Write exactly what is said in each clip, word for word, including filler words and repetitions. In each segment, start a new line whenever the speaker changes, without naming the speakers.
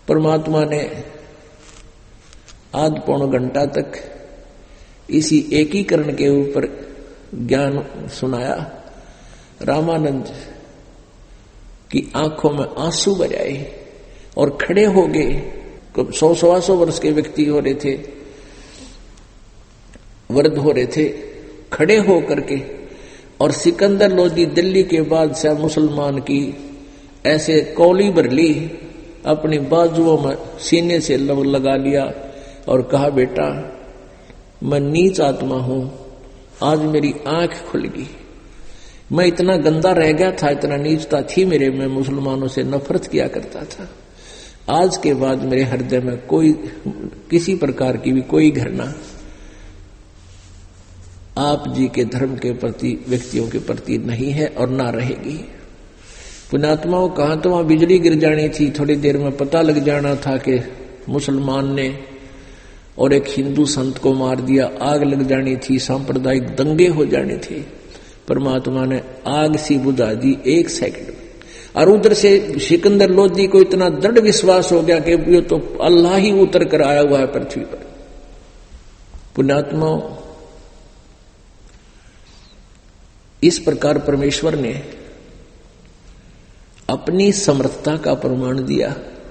परमात्मा ने आध पौन घंटा तक इसी एकीकरण के ऊपर ज्ञान सुनाया। रामानंद की आंखों में आंसू भर आए और खड़े हो गए। सौ सवा सौ वर्ष के व्यक्ति हो रहे थे, वृद्ध हो रहे थे, खड़े हो करके। और सिकंदर लोधी दिल्ली के बादशाह मुसलमान की ऐसे कौली भर ली, अपनी बाजुओं में सीने से लगा लिया और कहा, बेटा मैं नीच आत्मा हूं, आज मेरी आंख खुल गई। मैं इतना गंदा रह गया था, इतना नीचता थी मेरे में, मुसलमानों से नफरत किया करता था। आज के बाद मेरे हृदय में कोई किसी प्रकार की भी कोई घृणा आप जी के धर्म के प्रति, व्यक्तियों के प्रति नहीं है और ना रहेगी। पुण्यात्माओं, कहां तो वहां बिजली गिर जानी थी, थोड़ी देर में पता लग जाना था कि मुसलमान ने और एक हिंदू संत को मार दिया, आग लग जानी थी, सांप्रदायिक दंगे हो जाने थे। परमात्मा ने आग सी बुझा दी एक सेकंड में। और उधर से सिकंदर लोधी को इतना दृढ़ विश्वास हो गया कि ये तो अल्लाह ही उतर कर आया हुआ है पृथ्वी पर। पुण्यात्माओं, इस प्रकार परमेश्वर ने अपनी समर्थता का प्रमाण दिया।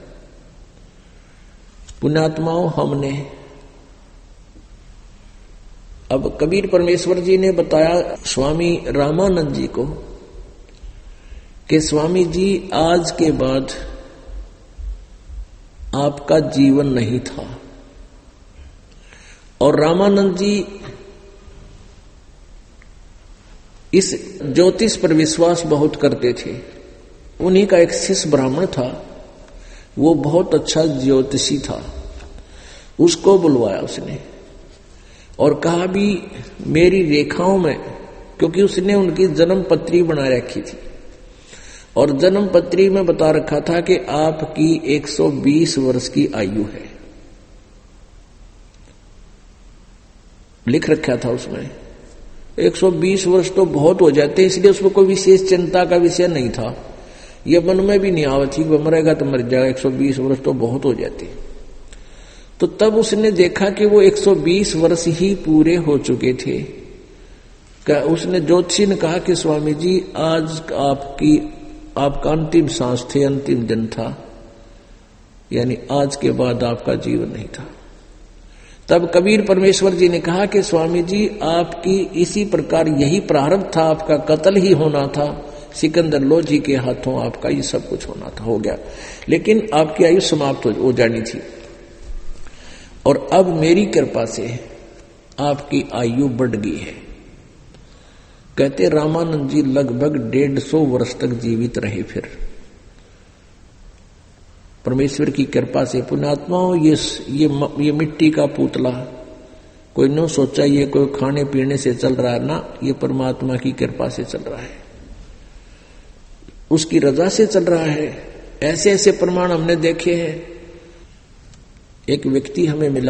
पुण्यात्माओं, हमने अब कबीर परमेश्वर जी ने बताया स्वामी रामानंद जी को कि स्वामी जी, आज के बाद आपका जीवन नहीं था। और रामानंद जी इस ज्योतिष पर विश्वास बहुत करते थे। उन्हीं का एक शिष्य ब्राह्मण था, वो बहुत अच्छा ज्योतिषी था। उसको बुलवाया उसने और कहा भी मेरी रेखाओं में, क्योंकि उसने उनकी जन्म पत्री बना रखी थी और जन्म पत्री में बता रखा था कि आपकी एक सौ बीस वर्ष की आयु है, लिख रखा था उसमें। एक सौ बीस वर्ष तो बहुत हो जाते, इसलिए उसमें कोई विशेष चिंता का विषय नहीं था। यह मन में भी नहीं आवत थी, वो मरेगा तो मर जाएगा, एक सौ बीस वर्ष तो बहुत हो जाते। तो तब उसने देखा कि वो एक सौ बीस वर्ष ही पूरे हो चुके थे। क्या उसने ज्योतिषी ने कहा कि स्वामी जी, आज आपकी आपका अंतिम सांस थे, अंतिम दिन था, यानी आज के बाद आपका जीवन नहीं था। तब कबीर परमेश्वर जी ने कहा कि स्वामी जी, आपकी इसी प्रकार यही प्रारब्ध था, आपका कत्ल ही होना था, सिकंदर लोधी के हाथों आपका ये सब कुछ होना था, हो गया, लेकिन आपकी आयु समाप्त हो जानी थी। और अब मेरी कृपा से आपकी आयु बढ़ गई है। कहते रामानंद जी लगभग डेढ़ सौ वर्ष तक जीवित रहे। फिर परमेश्वर की कृपा से पुण्यात्माओं, ये ये ये मिट्टी का पुतला कोई न सोचा ये कोई खाने पीने से चल रहा है ना, ये परमात्मा की कृपा से चल रहा है, उसकी रजा से चल रहा है। ऐसे ऐसे प्रमाण हमने देखे हैं। एक व्यक्ति हमें मिला,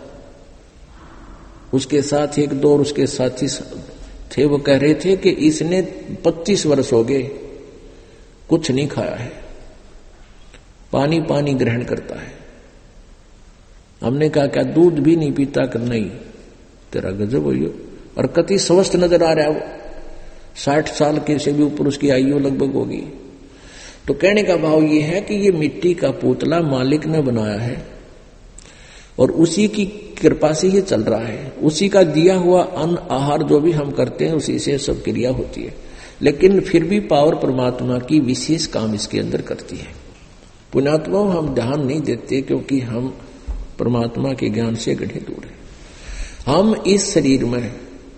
उसके साथ एक दो और उसके साथी थे, वो कह रहे थे कि इसने पच्चीस वर्ष हो गए कुछ नहीं खाया है, पानी पानी ग्रहण करता है। हमने कहा क्या दूध भी नहीं पीता? कर नहीं, तेरा गजब हो। और कति स्वस्थ नजर आ रहा है वो, साठ साल के से भी ऊपर उसकी आयु लगभग होगी। तो कहने का भाव ये है कि ये मिट्टी का पुतला मालिक ने बनाया है और उसी की कृपा से ये चल रहा है। उसी का दिया हुआ अन्न आहार जो भी हम करते हैं उसी से सब क्रिया होती है, लेकिन फिर भी पावर परमात्मा की विशेष काम इसके अंदर करती है। पुण्यात्मा हम ध्यान नहीं देते क्योंकि हम परमात्मा के ज्ञान से गढ़े दूर हैं। हम इस शरीर में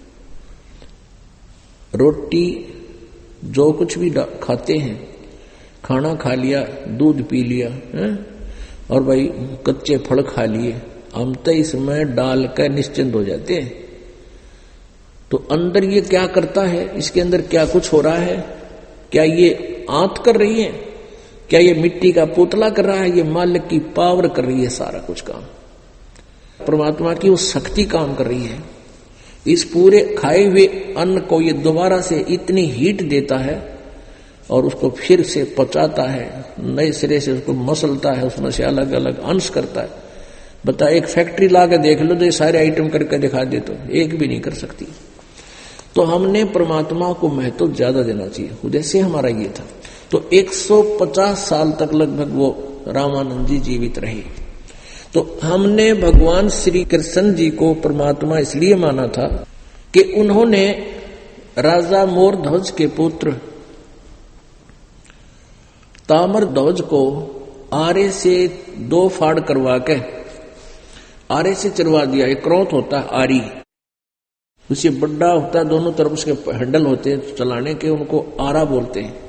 रोटी जो कुछ भी खाते हैं, खाना खा लिया, दूध पी लिया है? और भाई कच्चे फल खा लिए, हम तो इसमें डाल कर निश्चिंत हो जाते हैं। तो अंदर ये क्या करता है, इसके अंदर क्या कुछ हो रहा है? क्या ये आंत कर रही है? क्या ये मिट्टी का पुतला कर रहा है? ये मालिक की पावर कर रही है सारा कुछ काम, परमात्मा की वो शक्ति काम कर रही है। इस पूरे खाए हुए अन्न को ये दोबारा से इतनी हीट देता है और उसको फिर से पचाता है, नए सिरे से उसको मसलता है, उसमें से अलग अलग अंश करता है। बता, एक फैक्ट्री ला के देख लो तो ये सारे आइटम करके दिखा दे तो एक भी नहीं कर सकती। तो हमने परमात्मा को महत्व ज्यादा देना चाहिए, उद्देश्य हमारा ये था। तो एक सौ पचास साल तक लगभग वो रामानंद जी जीवित रहे। तो हमने भगवान श्री कृष्ण जी को परमात्मा इसलिए माना था कि उन्होंने राजा मोरध्वज के पुत्र ताम्रध्वज को आरे से दो फाड़ करवा के आरे से चरवा दिया। एक क्रोध होता है आरी, उसे बड़ा होता है, दोनों तरफ उसके हैंडल होते हैं चलाने के, उनको आरा बोलते हैं।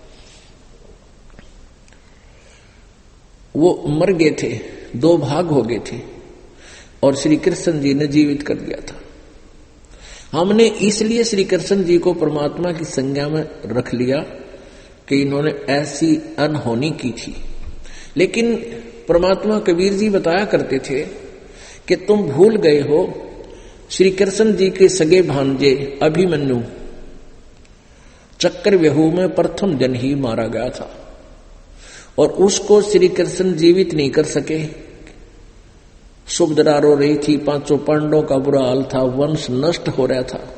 वो मर गए थे, दो भाग हो गए थे और श्री कृष्ण जी ने जीवित कर दिया था। हमने इसलिए श्री कृष्ण जी को परमात्मा की संज्ञा में रख लिया कि इन्होंने ऐसी अनहोनी की थी। लेकिन परमात्मा कबीर जी बताया करते थे कि तुम भूल गए हो श्री कृष्ण जी के सगे भांजे अभिमन्यु चक्रव्यूह में प्रथम जन ही मारा गया था और उसको श्री कृष्ण जीवित नहीं कर सके। सुभद्रा रो रही थी, पांचों पांडवों का बुरा हाल था, वंश नष्ट हो रहा था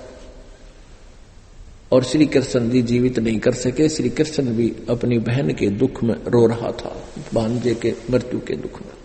और श्री कृष्ण जी जीवित नहीं कर सके। श्री कृष्ण भी अपनी बहन के दुख में रो रहा था, भांजे के मृत्यु के दुख में।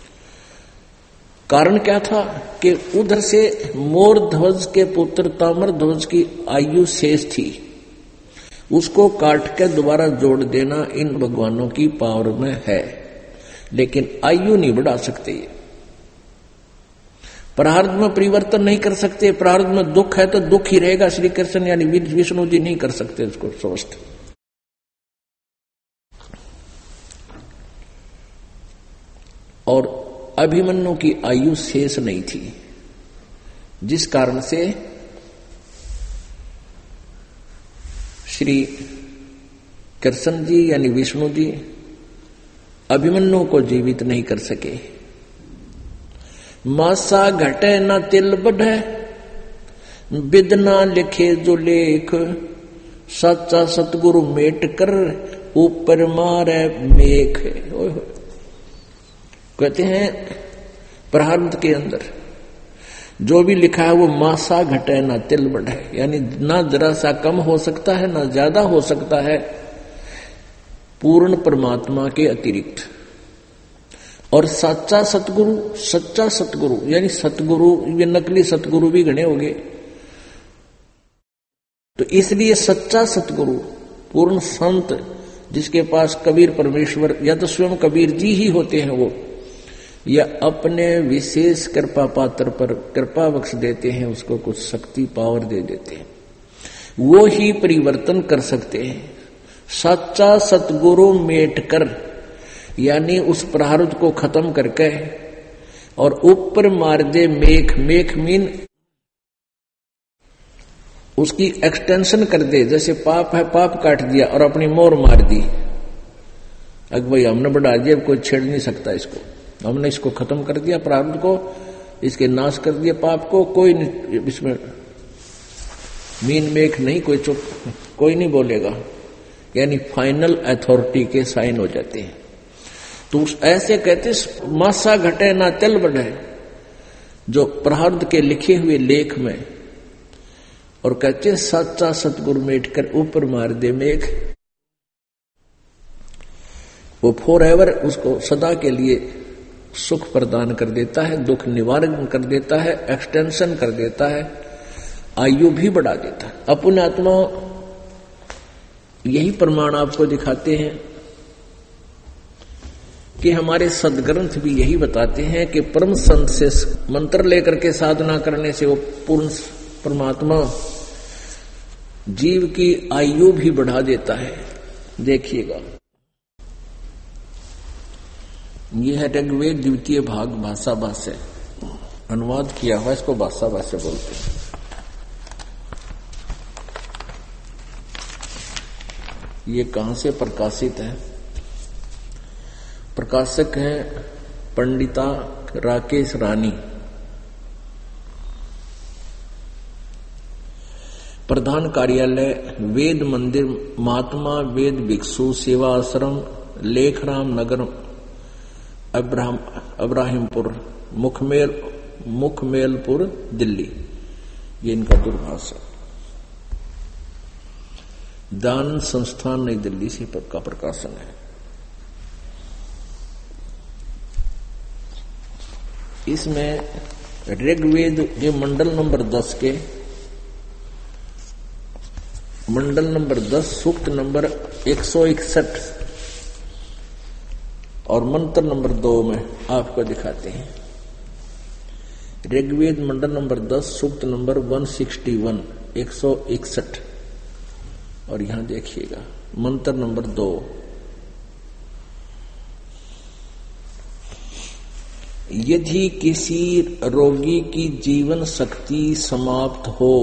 कारण क्या था कि उधर से मोरध्वज के पुत्र ताम्रध्वज की आयु शेष थी, उसको काट के दोबारा जोड़ देना इन भगवानों की पावर में है, लेकिन आयु नहीं बढ़ा सकते। ये प्रारब्ध में परिवर्तन नहीं कर सकते। प्रारब्ध में दुख है तो दुख ही रहेगा। श्री कृष्ण यानी विष्णु जी नहीं कर सकते उसको स्वस्थ। और अभिमन्यु की आयु शेष नहीं थी, जिस कारण से श्री कृष्ण जी यानी विष्णु जी अभिमन्यु को जीवित नहीं कर सके। मासा घटे न तिल बढ़े, बिदना लिखे जो लेख, सच्चा सतगुरु मेट कर ऊपर मारे मेख। कहते हैं प्रारब्ध के अंदर जो भी लिखा है वो मासा घटे ना तिल बढ़े, यानी ना जरा सा कम हो सकता है ना ज्यादा हो सकता है पूर्ण परमात्मा के अतिरिक्त। और सच्चा सतगुरु, सच्चा सतगुरु यानी सतगुरु, ये नकली सतगुरु भी घने हो गए। तो इसलिए सच्चा सतगुरु, पूर्ण संत, जिसके पास कबीर परमेश्वर या तो स्वयं कबीर जी ही होते हैं, वो या अपने विशेष कृपा पात्र पर कृपा बख्श देते हैं, उसको कुछ शक्ति पावर दे देते हैं, वो ही परिवर्तन कर सकते हैं। सच्चा सतगुरु मेट कर यानी उस प्रारब्ध को खत्म करके और ऊपर मार दे मेख। मेख मीन उसकी एक्सटेंशन कर दे। जैसे पाप है, पाप काट दिया और अपनी मोर मार दी। अग भाई हमने बढ़ा दिया, कोई छेड़ नहीं सकता इसको, हमने इसको खत्म कर दिया, प्रारब्ध को, इसके नाश कर दिया पाप को। कोई इसमें मीन मेख नहीं, कोई चुप कोई नहीं बोलेगा, यानी फाइनल अथॉरिटी के साइन हो जाते हैं। तो ऐसे कहते मासा घटे ना तिल बढ़े, जो प्रारब्ध के लिखे हुए लेख में, और कहते सच्चा सतगुरु मेट कर ऊपर मार दे मेघ। वो फॉर एवर उसको सदा के लिए सुख प्रदान कर देता है, दुख निवारण कर देता है, एक्सटेंशन कर देता है, आयु भी बढ़ा देता है। अपने आत्मा यही प्रमाण आपको दिखाते हैं कि हमारे सदग्रंथ भी यही बताते हैं कि परम संत से मंत्र लेकर के साधना करने से वो पूर्ण परमात्मा जीव की आयु भी बढ़ा देता है। देखिएगा, यह है ऋग्वेद द्वितीय भाग भाषा भाष्य, अनुवाद किया हुआ, इसको भाषा भाष्य बोलते हैं। ये कहां से प्रकाशित है? प्रकाशक हैं पंडिता राकेश रानी। प्रधान कार्यालय वेद मंदिर महात्मा वेद भिक्षु सेवा आश्रम लेखराम नगर अब्राहम अब्राहिमपुर मुखमेल मुखमेलपुर दिल्ली। ये इनका दूरभाष है। दान संस्थान नई दिल्ली से का प्रकाशन है। इसमें ऋग्वेद ये मंडल नंबर दस के मंडल नंबर दस सूक्त नंबर एक सौ इकसठ और मंत्र नंबर दो में आपको दिखाते हैं। ऋग्वेद मंडल नंबर दस सूक्त नंबर एक सौ इकसठ एक सौ इकसठ और यहां देखिएगा मंत्र नंबर दो। यदि किसी रोगी की जीवन शक्ति समाप्त हो,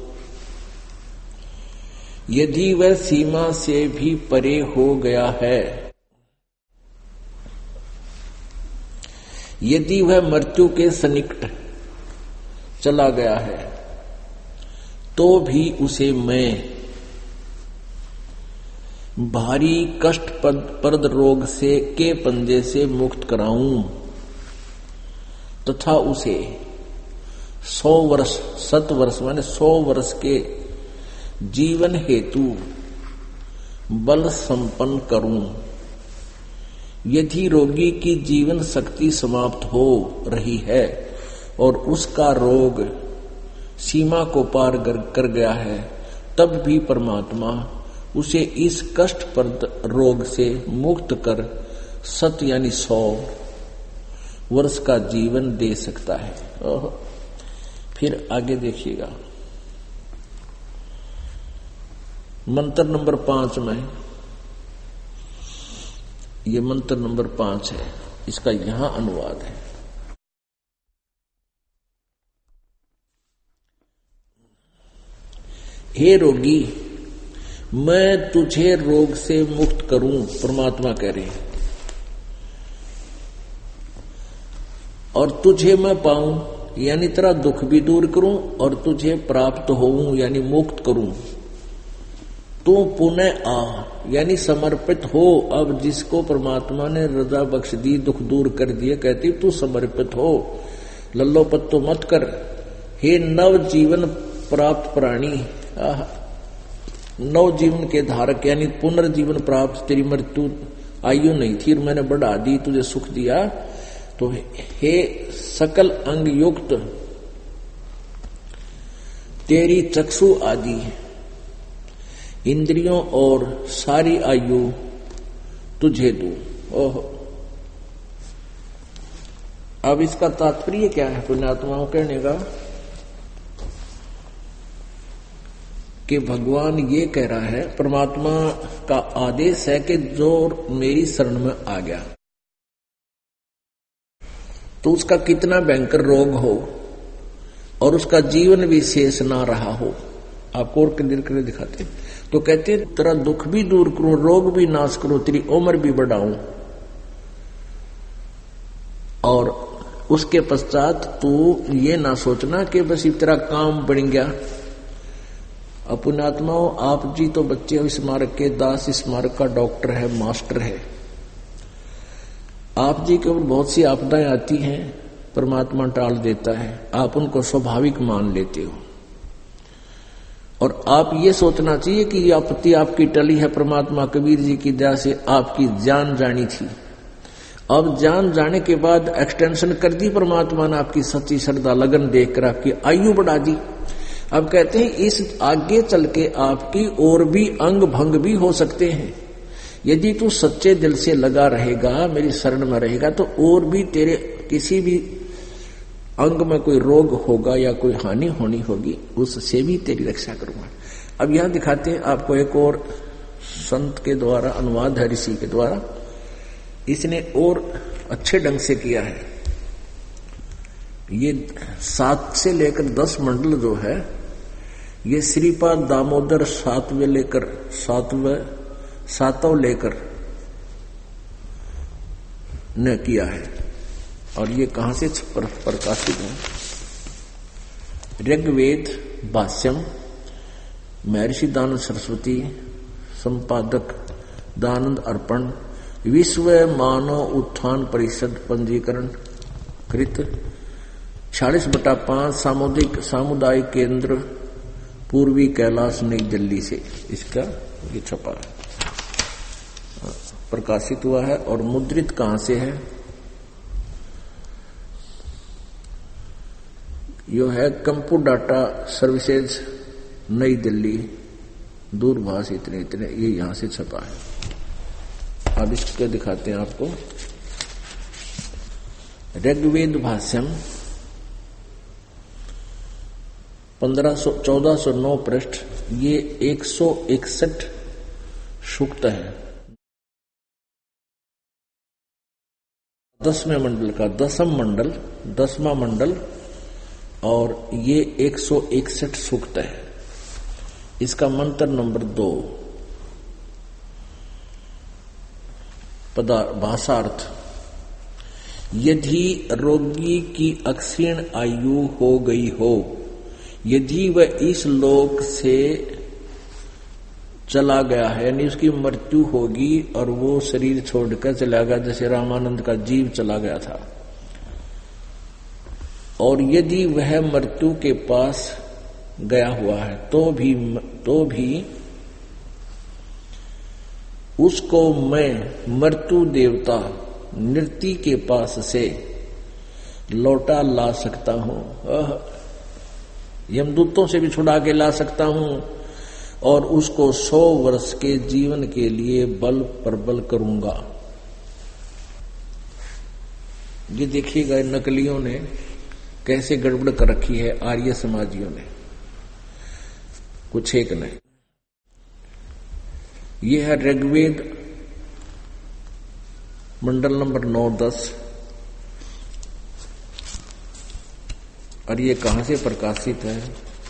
यदि वह सीमा से भी परे हो गया है, यदि वह मृत्यु के सन्निकट चला गया है, तो भी उसे मैं भारी कष्टप्रद रोग से के पंजे से मुक्त कराऊं तथा उसे सौ वर्ष सत वर्ष माने सौ वर्ष के जीवन हेतु बल संपन्न करूं। यदि रोगी की जीवन शक्ति समाप्त हो रही है और उसका रोग सीमा को पार कर गया है, तब भी परमात्मा उसे इस कष्टप्रद रोग से मुक्त कर सत यानी सौ वर्ष का जीवन दे सकता है। ओह, फिर आगे देखिएगा मंत्र नंबर पांच में, ये मंत्र नंबर पांच है, इसका यहां अनुवाद है। हे रोगी, मैं तुझे रोग से मुक्त करूं, परमात्मा कह रहे हैं, और तुझे मैं पाऊं यानी तेरा दुख भी दूर करूं और तुझे प्राप्त होऊं यानी मुक्त करूं। तू पुनः आ यानी समर्पित हो। अब जिसको परमात्मा ने रजा बख्श दी, दुख दूर कर दिए, कहती तू समर्पित हो, लल्लो पत्तो मत कर। हे नव जीवन प्राप्त प्राणी, नव जीवन के धारक यानी पुनर्जीवन प्राप्त, तेरी मृत्यु आयु नहीं थी और मैंने बढ़ा दी, तुझे सुख दिया। तो हे सकल अंग युक्त तेरी चक्षु आदि इंद्रियों और सारी आयु तुझे दूं। ओह, अब इसका तात्पर्य क्या है पुण्यात्माओं कहने का कि भगवान ये कह रहा है, परमात्मा का आदेश है कि जो मेरी शरण में आ गया तो उसका कितना भयंकर रोग हो और उसका जीवन भी शेष ना रहा हो, आपको और क्लियर करके दिखाते। तो कहते तेरा दुख भी दूर करो, रोग भी नाश करो, तेरी उम्र भी बढ़ाऊं, और उसके पश्चात तू ये ना सोचना कि बस तेरा काम बन गया। पुण्यात्माओं, आप जी तो बच्चे स्मारक के दास स्मारक का डॉक्टर है, मास्टर है। आप जी के ऊपर बहुत सी आपदाएं आती हैं, परमात्मा टाल देता है, आप उनको स्वाभाविक मान लेते हो और आप ये सोचना चाहिए कि ये आपत्ति आपकी टली है, परमात्मा कबीर जी की दया से आपकी जान जानी थी। अब जान जाने के बाद एक्सटेंशन कर दी परमात्मा ने, आपकी सच्ची श्रद्धा लगन देखकर आपकी आयु बढ़ा दी। अब कहते हैं इस आगे चल के आपकी और भी अंग भंग भी हो सकते हैं। यदि तू सच्चे दिल से लगा रहेगा, मेरी शरण में रहेगा, तो और भी तेरे किसी भी अंग में कोई रोग होगा या कोई हानि होनी होगी, उससे भी तेरी रक्षा करूंगा। अब यहां दिखाते हैं आपको एक और संत के द्वारा अनुवाद है, ऋषि के द्वारा, इसने और अच्छे ढंग से किया है। ये सात से लेकर दस मंडल जो है, ये श्रीपाद दामोदर सातवें लेकर सातवें सातों लेकर ने किया है। और ये कहां से प्रकाशित है? ऋग्वेद भाष्यम महर्षि दानंद सरस्वती, संपादक दानंद अर्पण, विश्व मानव उत्थान परिषद पंजीकरण कृत, छियालीस बटा पांच सामुदायिक सामुदायिक केंद्र पूर्वी कैलाश नई दिल्ली से इसका ये छपा है, प्रकाशित हुआ है। और मुद्रित कहां से है? यो है कंप्यू डाटा सर्विसेज नई दिल्ली, दूरभाष इतने इतने, ये यहां से छपा है। अब इसके दिखाते हैं आपको। ऋग्वेद भाष्यम पंद्रह सौ चौदह सौ नौ पृष्ठ, ये एक सौ इकसठ सूक्त है। दसवें मंडल का दसम मंडल, दसवां मंडल, और ये एक सौ इकसठ सूक्त है। इसका मंत्र नंबर दो, भाषार्थ। यदि रोगी की अक्षीण आयु हो गई हो, यदि वह इस लोक से चला गया है, यानी उसकी मृत्यु होगी और वो शरीर छोड़कर चला गया, जैसे रामानंद का जीव चला गया था, और यदि वह मृत्यु के पास गया हुआ है तो भी तो भी उसको मैं मृत्यु देवता नृति के पास से लौटा ला सकता हूं, यमदूतों से भी छुड़ा के ला सकता हूं, और उसको सौ वर्ष के जीवन के लिए बल प्रबल करूंगा। ये देखिएगा नकलियों ने कैसे गड़बड़ कर रखी है, आर्य समाजियों ने, कुछ एक नहीं। यह है ऋग्वेद मंडल नंबर नौ दस, और ये कहां से प्रकाशित है?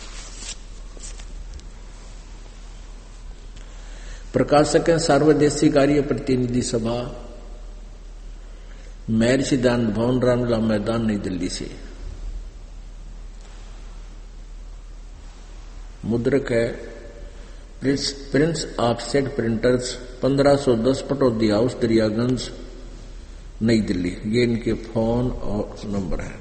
प्रकाशक है सर्वदेशी कार्य प्रतिनिधि सभा, महर्षि दानंद भवन, रामलीला मैदान, नई दिल्ली से। मुद्रक है प्रिंस प्रिंस ऑफसेट प्रिंटर्स, पंद्रह सौ दस पटौदी हाउस, दरियागंज, नई दिल्ली। ये इनके फोन और नंबर है।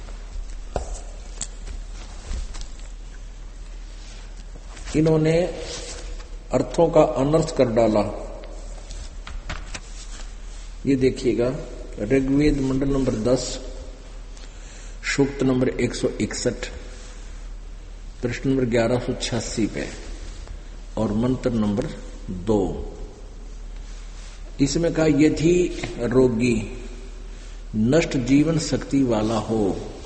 इन्होंने अर्थों का अनर्थ कर डाला। ये देखिएगा ऋग्वेद मंडल नंबर दस, सूक्त नंबर एक सौ इकसठ, प्रश्न नंबर ग्यारह सौ छियासी पे, और मंत्र नंबर दो। इसमें कहा यदि रोगी नष्ट जीवन शक्ति वाला हो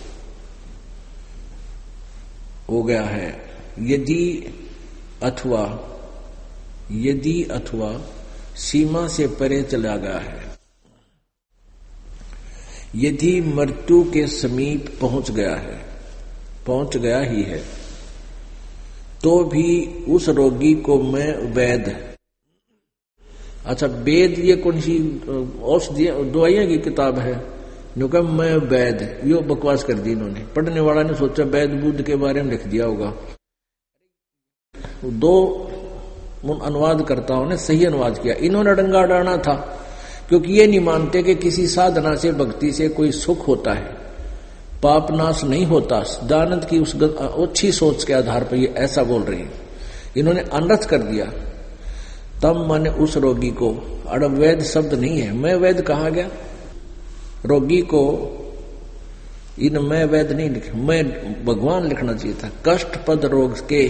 हो गया है, यदि अथवा यदि अथवा सीमा से परे चला गया है, यदि मृत्यु के समीप पहुंच गया है, पहुंच गया ही है, तो भी उस रोगी को मैं वैद, अच्छा वेद ये कौन सी औषधि दवाइयां की किताब है, जो कहा मैं वैद, यो बकवास कर दी इन्होंने। पढ़ने वाला ने सोचा वैद बुद्ध के बारे में लिख दिया होगा। दो अनुवादकर्ताओं ने सही अनुवाद किया, इन्होंने डंगा डालना था, क्योंकि ये नहीं मानते कि किसी साधना से भक्ति से कोई सुख होता है, पाप नाश नहीं होता। दानंद की उस अच्छी सोच के आधार पर ये ऐसा बोल रहे हैं। इन्होंने अनर्थ कर दिया। तब मैंने उस रोगी को, अड़ वैद शब्द नहीं है, मैं वैद कहा गया, रोगी को इन मैं वैद नहीं लिखा, मैं भगवान लिखना चाहिए था। कष्ट पद रोग के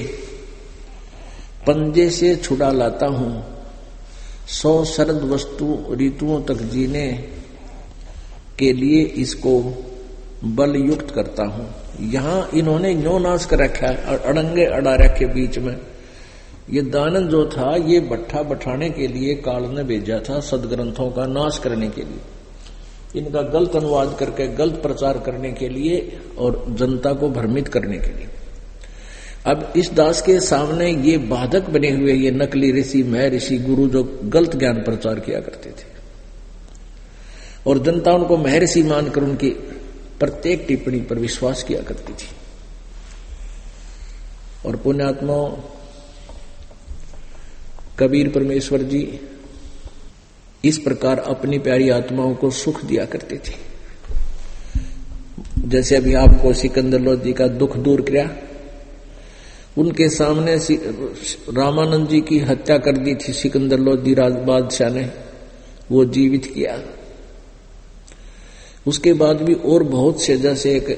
पंजे से छुड़ा लाता हूं, सौ शरद वस्तु ऋतुओं तक जीने के लिए इसको बल युक्त करता हूं। यहां इन्होंने न्यो नाश कर रखा है, अड़ंगे अड़ा रखे बीच में। ये दानंद जो था ये भट्ठा बैठाने के लिए काल ने भेजा था, सदग्रंथों का नाश करने के लिए, इनका गलत अनुवाद करके गलत प्रचार करने के लिए और जनता को भ्रमित करने के लिए। अब इस दास के सामने ये बाधक बने हुए ये नकली ऋषि, मह ऋषि, गुरु जो गलत ज्ञान प्रचार किया करते थे, और जनता उनको महर्षि मानकर उनकी प्रत्येक टिप्पणी पर विश्वास किया करती थी। और पुण्यात्मा कबीर परमेश्वर जी इस प्रकार अपनी प्यारी आत्माओं को सुख दिया करते थे। जैसे अभी आपको सिकंदर लोधी का दुख दूर किया, उनके सामने रामानंद जी की हत्या कर दी थी सिकंदर लोधी बादशाह ने, वो जीवित किया। उसके बाद भी और बहुत से, जैसे एक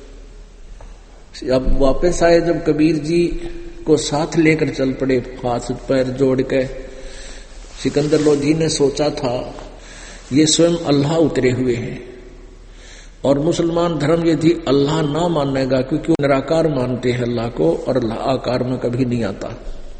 अब वापस आए जब कबीर जी को साथ लेकर चल पड़े, हाथ पैर जोड़ के, सिकंदर लोधी ने सोचा था ये स्वयं अल्लाह उतरे हुए हैं और मुसलमान धर्म यदि अल्लाह ना मानेगा, क्योंकि वो निराकार मानते हैं अल्लाह को और अल्लाह आकार में कभी नहीं आता,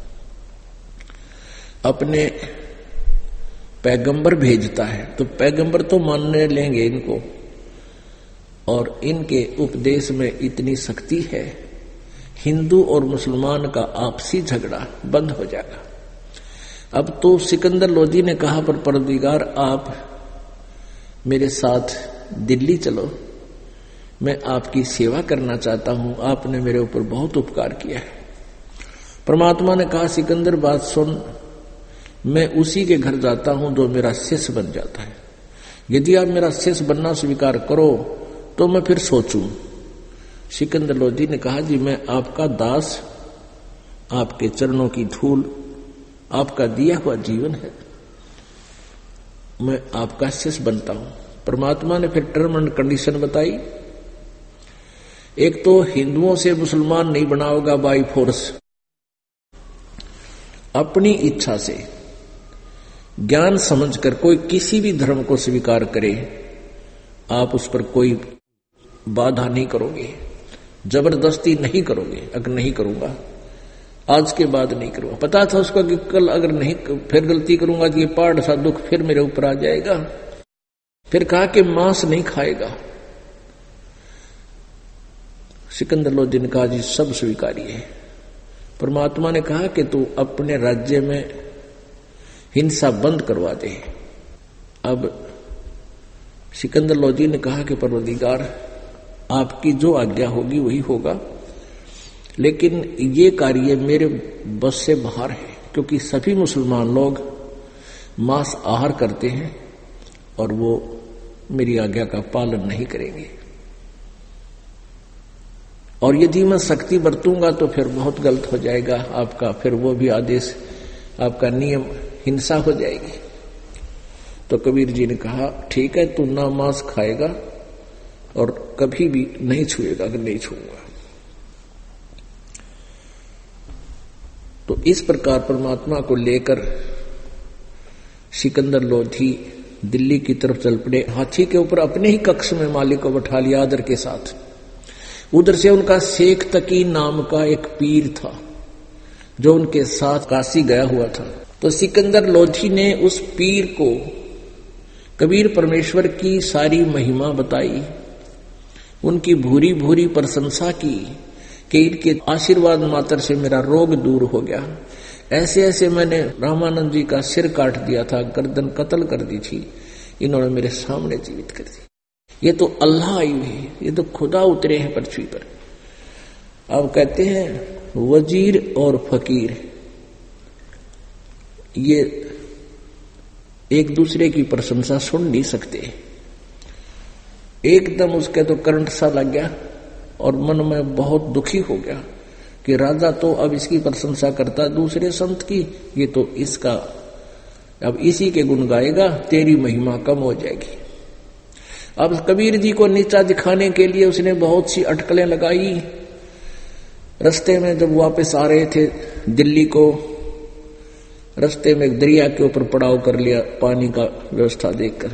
अपने पैगंबर भेजता है तो पैगंबर तो मानने लेंगे इनको, और इनके उपदेश में इतनी शक्ति है, हिंदू और मुसलमान का आपसी झगड़ा बंद हो जाएगा। अब तो सिकंदर लोधी ने कहा, पर परवरदिगार आप मेरे साथ दिल्ली चलो, मैं आपकी सेवा करना चाहता हूं, आपने मेरे ऊपर बहुत उपकार किया है। परमात्मा ने कहा, सिकंदर बात सुन, मैं उसी के घर जाता हूं जो मेरा शिष्य बन जाता है, यदि आप मेरा शिष्य बनना स्वीकार करो तो मैं फिर सोचूं। सिकंदर लोधी ने कहा, जी मैं आपका दास, आपके चरणों की धूल, आपका दिया हुआ जीवन है, मैं आपका शिष्य बनता हूं। परमात्मा ने फिर टर्म एंड कंडीशन बताई, एक तो हिंदुओं से मुसलमान नहीं बनाओगा बाई फोर्स, अपनी इच्छा से ज्ञान समझकर कोई किसी भी धर्म को स्वीकार करे, आप उस पर कोई बाधा नहीं करोगे, जबरदस्ती नहीं करोगे। अगर नहीं करूंगा, आज के बाद नहीं करूंगा, पता था उसका कि कल अगर नहीं फिर गलती करूंगा तो ये पहाड़ सा दुख फिर मेरे ऊपर आ जाएगा। फिर कहा कि मांस नहीं खाएगा। सिकंदर लोधी ने कहा, जी सब स्वीकार्य है। परमात्मा ने कहा कि तू अपने राज्य में हिंसा बंद करवा दे। अब सिकंदर लोधी ने कहा कि परवरदिगार आपकी जो आज्ञा होगी वही होगा, लेकिन ये कार्य मेरे बस से बाहर है, क्योंकि सभी मुसलमान लोग मांस आहार करते हैं और वो मेरी आज्ञा का पालन नहीं करेंगे, और यदि मैं शक्ति बरतूंगा तो फिर बहुत गलत हो जाएगा आपका, फिर वो भी आदेश, आपका नियम हिंसा हो जाएगी। तो कबीर जी ने कहा, ठीक है, तू ना मांस खाएगा और कभी भी नहीं छुएगा, अगर नहीं छूंगा। तो इस प्रकार परमात्मा को लेकर सिकंदर लोधी दिल्ली की तरफ चल पड़े। हाथी के ऊपर अपने ही कक्ष में मालिक को बैठा लिया आदर के साथ। उधर से उनका शेख तकी नाम का एक पीर था जो उनके साथ काशी गया हुआ था। तो सिकंदर लोधी ने उस पीर को कबीर परमेश्वर की सारी महिमा बताई, उनकी भूरी भूरी प्रशंसा की कि इनके आशीर्वाद मात्र से मेरा रोग दूर हो गया। ऐसे ऐसे मैंने रामानंद जी का सिर काट दिया था, गर्दन कत्ल कर दी थी, इन्होंने मेरे सामने जीवित कर दी। ये तो अल्लाह आई हुई है, ये तो खुदा उतरे हैं पृथ्वी पर। अब कहते हैं वजीर और फकीर ये एक दूसरे की प्रशंसा सुन नहीं सकते। एकदम उसके तो करंट सा लग गया और मन में बहुत दुखी हो गया कि राजा तो अब इसकी प्रशंसा करता दूसरे संत की, ये तो इसका अब इसी के गुण गाएगा, तेरी महिमा कम हो जाएगी। अब कबीर जी को नीचा दिखाने के लिए उसने बहुत सी अटकलें लगाई। रास्ते में जब वापस आ रहे थे दिल्ली को, रास्ते में एक दरिया के ऊपर पड़ाव कर लिया पानी का व्यवस्था देखकर।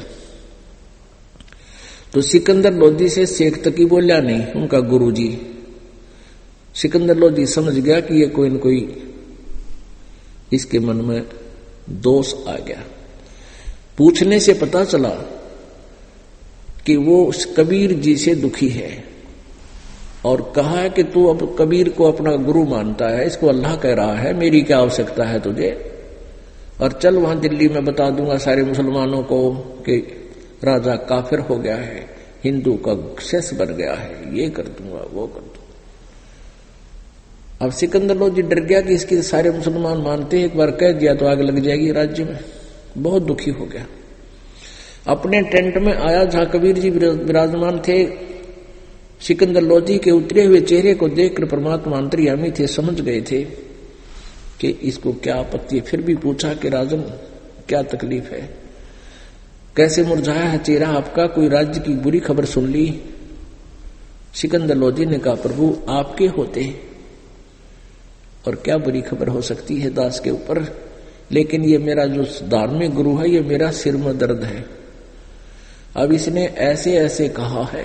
तो सिकंदर लोधी से शेख तकी बोलिया नहीं, उनका गुरुजी। सिकंदर लोधी समझ गया कि ये कोई न कोई इसके मन में दोष आ गया। पूछने से पता चला कि वो उस कबीर जी से दुखी है और कहा है कि तू अब कबीर को अपना गुरु मानता है, इसको अल्लाह कह रहा है, मेरी क्या आवश्यकता है तुझे, और चल वहां दिल्ली में बता दूंगा सारे मुसलमानों को कि राजा काफिर हो गया है, हिंदू का शेष बन गया है, ये कर दूंगा वो कर दूंगा। अब सिकंदर लोधी डर गया कि इसके सारे मुसलमान मानते हैं, एक बार कह दिया तो आग लग जाएगी राज्य में। बहुत दुखी हो गया। अपने टेंट में आया जहां कबीर जी विराजमान थे। सिकंदर लोधी के उतरे हुए चेहरे को देखकर परमात्मा अंतर्यामी थे, समझ गए थे कि इसको क्या आपत्ति है। फिर भी पूछा कि राजन क्या तकलीफ है, कैसे मुरझाया है चेहरा आपका, कोई राज्य की बुरी खबर सुन ली? सिकंदर लोधी ने कहा, प्रभु आपके होते और क्या बुरी खबर हो सकती है दास के ऊपर, लेकिन ये मेरा जो धार्मिक गुरु है, ये मेरा सिर में दर्द है। अब इसने ऐसे ऐसे कहा है।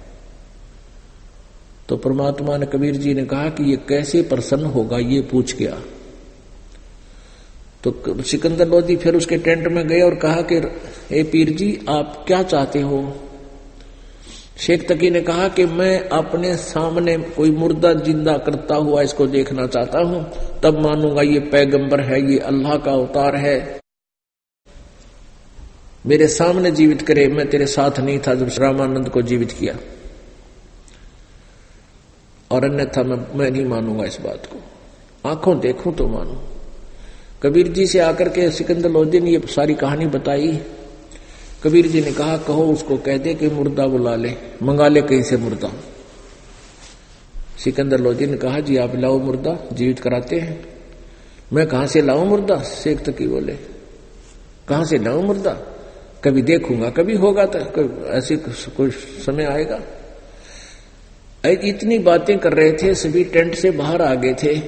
तो परमात्मा ने कबीर जी ने कहा कि ये कैसे प्रसन्न होगा, ये पूछ गया। तो सिकंदर लोधी फिर उसके टेंट में गए और कहा कि ए पीर जी आप क्या चाहते हो? शेख तकी ने कहा कि मैं अपने सामने कोई मुर्दा जिंदा करता हुआ इसको देखना चाहता हूं, तब मानूंगा ये पैगंबर है, ये अल्लाह का अवतार है। मेरे सामने जीवित करे। मैं तेरे साथ नहीं था जब रामानंद को जीवित किया, और अन्यथा मैं, मैं नहीं मानूंगा इस बात को। आंखों देखूं तो मानूं। कबीर जी से आकर के सिकंदर लोधी ने ये सारी कहानी बताई। कबीर जी ने कहा, कहो उसको कह दे कि मुर्दा बुला ले, मंगा ले कहीं से मुर्दा। सिकंदर लोधी ने कहा, जी आप लाओ मुर्दा, जीवित कराते हैं। मैं कहां से लाऊं मुर्दा? शेख तकी बोले, कहां से लाऊं मुर्दा? कभी देखूंगा, कभी होगा, तो ऐसे कोई समय आएगा। इतनी बातें कर रहे थे, सभी टेंट से बाहर आ गए थे।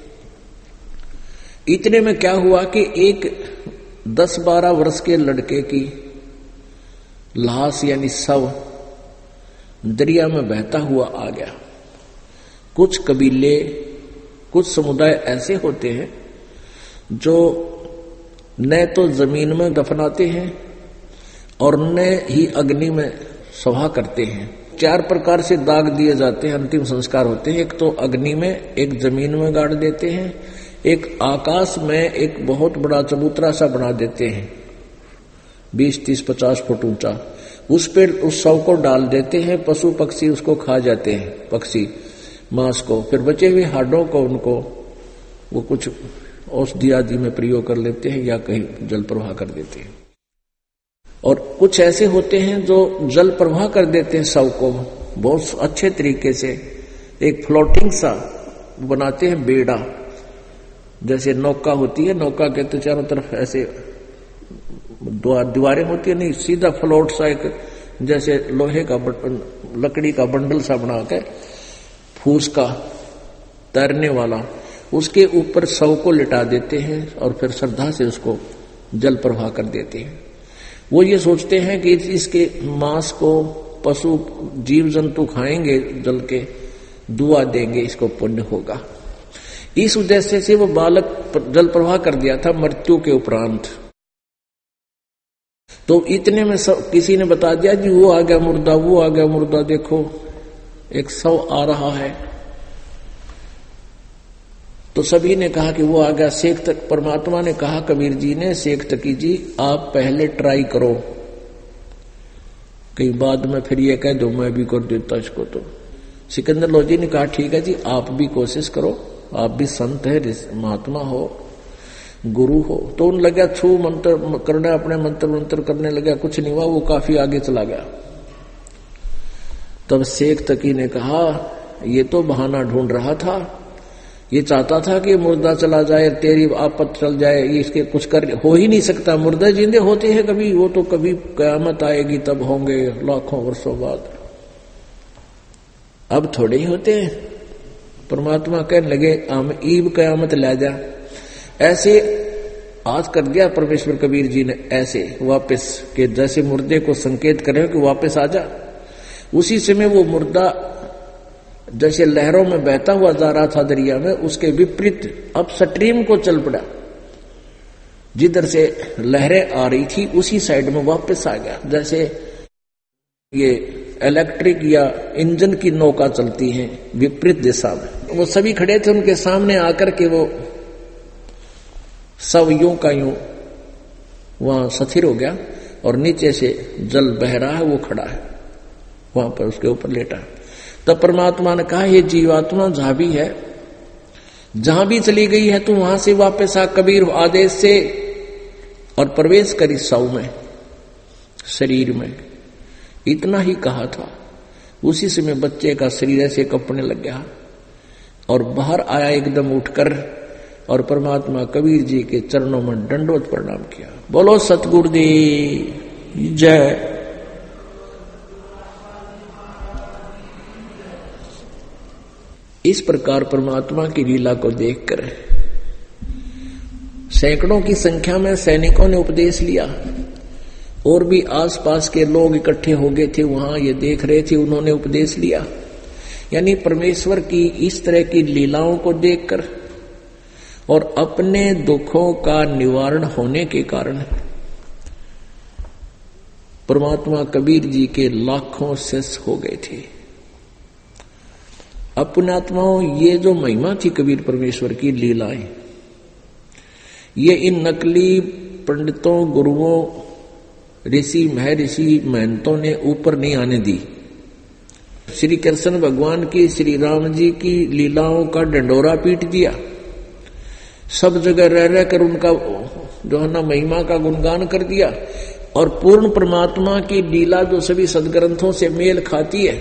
इतने में क्या हुआ कि एक दस बारह वर्ष के लड़के की लाश यानी शव दरिया में बहता हुआ आ गया। कुछ कबीले, कुछ समुदाय ऐसे होते हैं जो न तो जमीन में दफनाते हैं और न ही अग्नि में सभा करते हैं। चार प्रकार से दाग दिए जाते हैं, अंतिम संस्कार होते हैं। एक तो अग्नि में, एक जमीन में गाड़ देते हैं, एक आकाश में एक बहुत बड़ा चबूतरा सा बना देते हैं, बीस तीस पचास फुट ऊंचा। उस पर उस शव को डाल देते हैं। पशु पक्षी उसको खा जाते हैं, पक्षी मांस को। फिर बचे हुए हाडों को उनको वो कुछ औषधि आदि में प्रयोग कर लेते हैं या कहीं जल प्रवाह कर देते हैं। और कुछ ऐसे होते हैं जो जल प्रवाह कर देते हैं शव को बहुत अच्छे तरीके से। एक फ्लोटिंग सा बनाते हैं बेड़ा, जैसे नौका होती है, नौका के तो चारों तरफ ऐसे दीवारें होती है, नहीं सीधा फ्लोट सा एक जैसे लोहे का लकड़ी का बंडल सा बना के फूस का तैरने वाला, उसके ऊपर शव को लिटा देते हैं और फिर श्रद्धा से उसको जल प्रवाह कर देते हैं। वो ये सोचते हैं कि इसके मांस को पशु जीव जंतु खाएंगे, जल के दुआ देंगे, इसको पुण्य होगा। इस उद्देश्य से वो बालक जल प्रवाह कर दिया था मृत्यु के उपरांत। तो इतने में सब किसी ने बता दिया जी वो आ गया मुर्दा, वो आ गया मुर्दा, देखो एक शव आ रहा है। तो सभी ने कहा कि वो आ गया। शेख तक परमात्मा ने कहा कबीर जी ने, शेख तकी जी आप पहले ट्राई करो, कई बाद में फिर ये कह दो मैं भी कर देता इसको। तो सिकंदर लोधी ने कहा ठीक है जी, आप भी कोशिश करो, आप भी संत है, महात्मा हो, गुरु हो। तो उन लगा छू मंत्र करने, अपने मंत्र मंत्र करने लगा, कुछ नहीं हुआ, वो काफी आगे चला गया। तब शेख तकी ने कहा ये तो बहाना ढूंढ रहा था, ये चाहता था कि मुर्दा चला जाए, तेरी आपत चल जाए, ये इसके कुछ कर हो ही नहीं सकता। मुर्दा जिंदे होते हैं कभी, वो तो कभी कयामत आएगी तब होंगे, लाखों वर्षों बाद, अब थोड़े ही होते हैं। परमात्मा कहने लगे हम ईब कयामत ला जा। ऐसे आज कर दिया परमेश्वर कबीर जी ने, ऐसे वापस के जैसे मुर्दे को संकेत करे कि वापस आ जा। उसी समय वो मुर्दा जैसे लहरों में बहता हुआ जा रहा था दरिया में, उसके विपरीत अब स्ट्रीम को चल पड़ा, जिधर से लहरें आ रही थी उसी साइड में वापस आ गया। जैसे ये इलेक्ट्रिक या इंजन की नौका चलती है विपरीत दिशा में। वो सभी खड़े थे, उनके सामने आकर के वो सब यूं का यूं वहां स्थिर हो गया और नीचे से जल बह रहा है, वो खड़ा है वहां पर, उसके ऊपर लेटा है। तब परमात्मा ने कहा ये जीवात्मा जहां भी है जहां भी चली गई है तू वहां से वापस आ कबीर आदेश से और प्रवेश कर इस सौ में, शरीर में। इतना ही कहा था। उसी समय बच्चे का शरीर ऐसे कपने लग गया और बाहर आया एकदम उठकर और परमात्मा कबीर जी के चरणों में दंडवत प्रणाम किया। बोलो सतगुरुदेव जय। इस प्रकार परमात्मा की लीला को देखकर सैकड़ों की संख्या में सैनिकों ने उपदेश लिया और भी आसपास के लोग इकट्ठे हो गए थे, वहां ये देख रहे थे, उन्होंने उपदेश लिया। यानी परमेश्वर की इस तरह की लीलाओं को देखकर और अपने दुखों का निवारण होने के कारण परमात्मा कबीर जी के लाखों शिष्य हो गए थे। अपनात्माओं, ये जो महिमा थी कबीर परमेश्वर की लीलाएं, ये इन नकली पंडितों, गुरुओं, ऋषि, महर्षि, महंतों ने ऊपर नहीं आने दी। श्री कृष्ण भगवान की, श्री राम जी की लीलाओं का डंडोरा पीट दिया। सब जगह रह रहकर उनका जो है ना महिमा का गुणगान कर दिया और पूर्ण परमात्मा की लीला जो सभी सदग्रंथों से मेल खाती है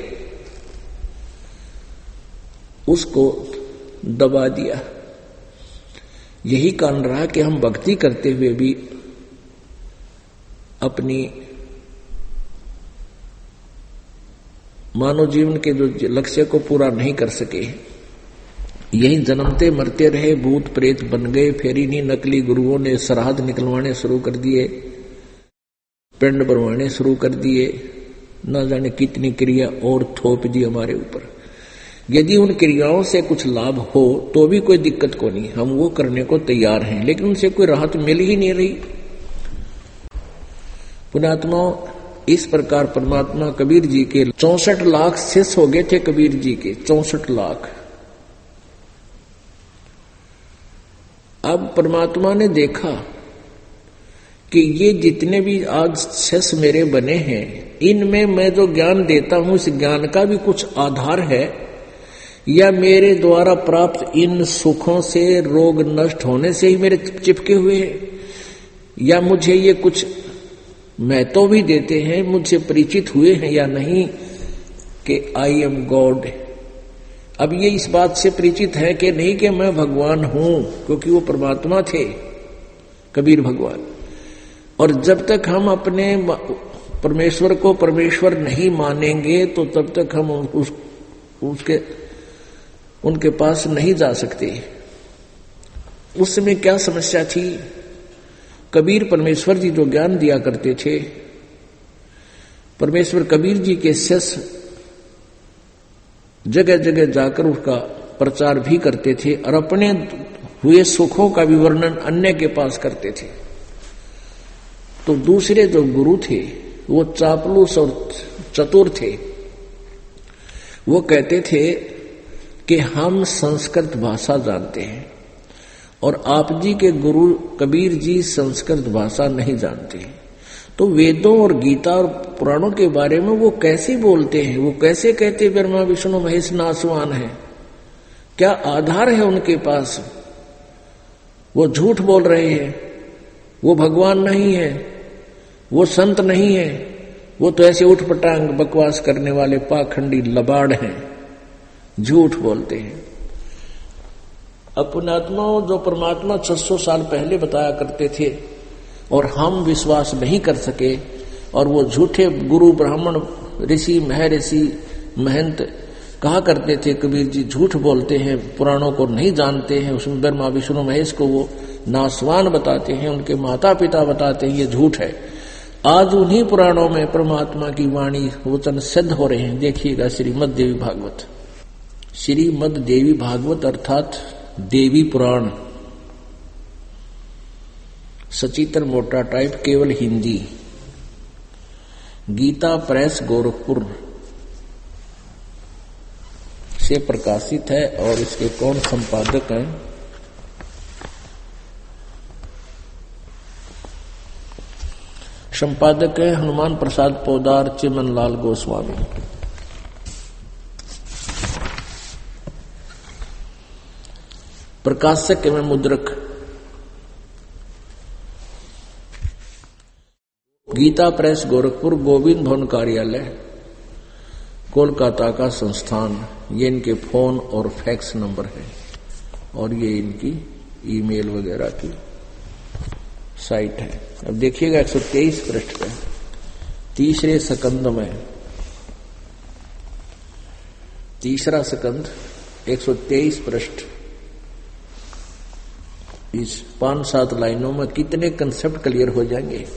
उसको दबा दिया। यही कारण रहा कि हम भक्ति करते हुए भी अपनी मानव जीवन के जो लक्ष्य को पूरा नहीं कर सके। यही जन्मते मरते रहे, भूत प्रेत बन गए। फिर इन्हीं नकली गुरुओं ने श्राद्ध निकलवाने शुरू कर दिए, पिंड भरवाने शुरू कर दिए, न जाने कितनी क्रिया और थोप दी हमारे ऊपर। यदि उन क्रियाओं से कुछ लाभ हो तो भी कोई दिक्कत को नहीं, हम वो करने को तैयार हैं, लेकिन उनसे कोई राहत मिल ही नहीं रही। पुण्यात्माओं, इस प्रकार परमात्मा कबीर जी के चौसठ लाख शिष्य हो गए थे। कबीर जी के चौसठ लाख। अब परमात्मा ने देखा कि ये जितने भी आज शिष्य मेरे बने हैं, इनमें मैं जो ज्ञान देता हूं इस ज्ञान का भी कुछ आधार है, या मेरे द्वारा प्राप्त इन सुखों से, रोग नष्ट होने से ही मेरे चिपके हुए हैं, या मुझे ये कुछ महत्व भी देते हैं, मुझसे परिचित हुए हैं या नहीं कि आई एम गॉड। अब ये इस बात से परिचित है कि नहीं कि मैं भगवान हूं, क्योंकि वो परमात्मा थे कबीर भगवान। और जब तक हम अपने परमेश्वर को परमेश्वर नहीं मानेंगे तो तब तक हम उस, उसके उनके पास नहीं जा सकते। उस समय क्या समस्या थी? कबीर परमेश्वर जी जो ज्ञान दिया करते थे, परमेश्वर कबीर जी के शिष्य जगह जगह जाकर उसका प्रचार भी करते थे और अपने हुए सुखों का भी वर्णन अन्य के पास करते थे। तो दूसरे जो गुरु थे वो चापलूस और चतुर थे। वो कहते थे कि हम संस्कृत भाषा जानते हैं और आप जी के गुरु कबीर जी संस्कृत भाषा नहीं जानते, तो वेदों और गीता और पुराणों के बारे में वो कैसे बोलते हैं? वो कैसे कहते ब्रह्मा विष्णु महेश नासवान है? क्या आधार है उनके पास? वो झूठ बोल रहे हैं, वो भगवान नहीं है, वो संत नहीं है, वो तो ऐसे उठपटांग बकवास करने वाले पाखंडी लबाड़ हैं, झूठ बोलते हैं। अपनात्माओं, जो परमात्मा छह सौ साल पहले बताया करते थे और हम विश्वास नहीं कर सके, और वो झूठे गुरु ब्राह्मण ऋषि महर्षि महंत कहा करते थे कबीर जी झूठ बोलते हैं, पुराणों को नहीं जानते हैं, उसमें ब्रह्मा विष्णु महेश को वो नासवान बताते हैं, उनके माता पिता बताते हैं, ये झूठ है। आज उन्हीं पुराणों में परमात्मा की वाणी वचन सिद्ध हो रहे हैं। देखिएगा श्रीमद देवी भागवत, श्रीमद देवी भागवत अर्थात देवी पुराण, सचित्र मोटा टाइप, केवल हिंदी, गीता प्रेस गोरखपुर से प्रकाशित है। और इसके कौन संपादक हैं? संपादक है हनुमान प्रसाद पोदार, चिमनलाल गोस्वामी। प्रकाशक एवं मुद्रक गीता प्रेस गोरखपुर, गोविंद भवन कार्यालय, कोलकाता का संस्थान। ये इनके फोन और फैक्स नंबर है और ये इनकी ईमेल वगैरह की साइट है। अब देखिएगा एक सौ तेईस पृष्ठ पे तीसरे सकंद में, तीसरा सकंद एक सौ तेईस पृष्ठ, इस पांच सात लाइनों में कितने कंसेप्ट क्लियर हो जाएंगे।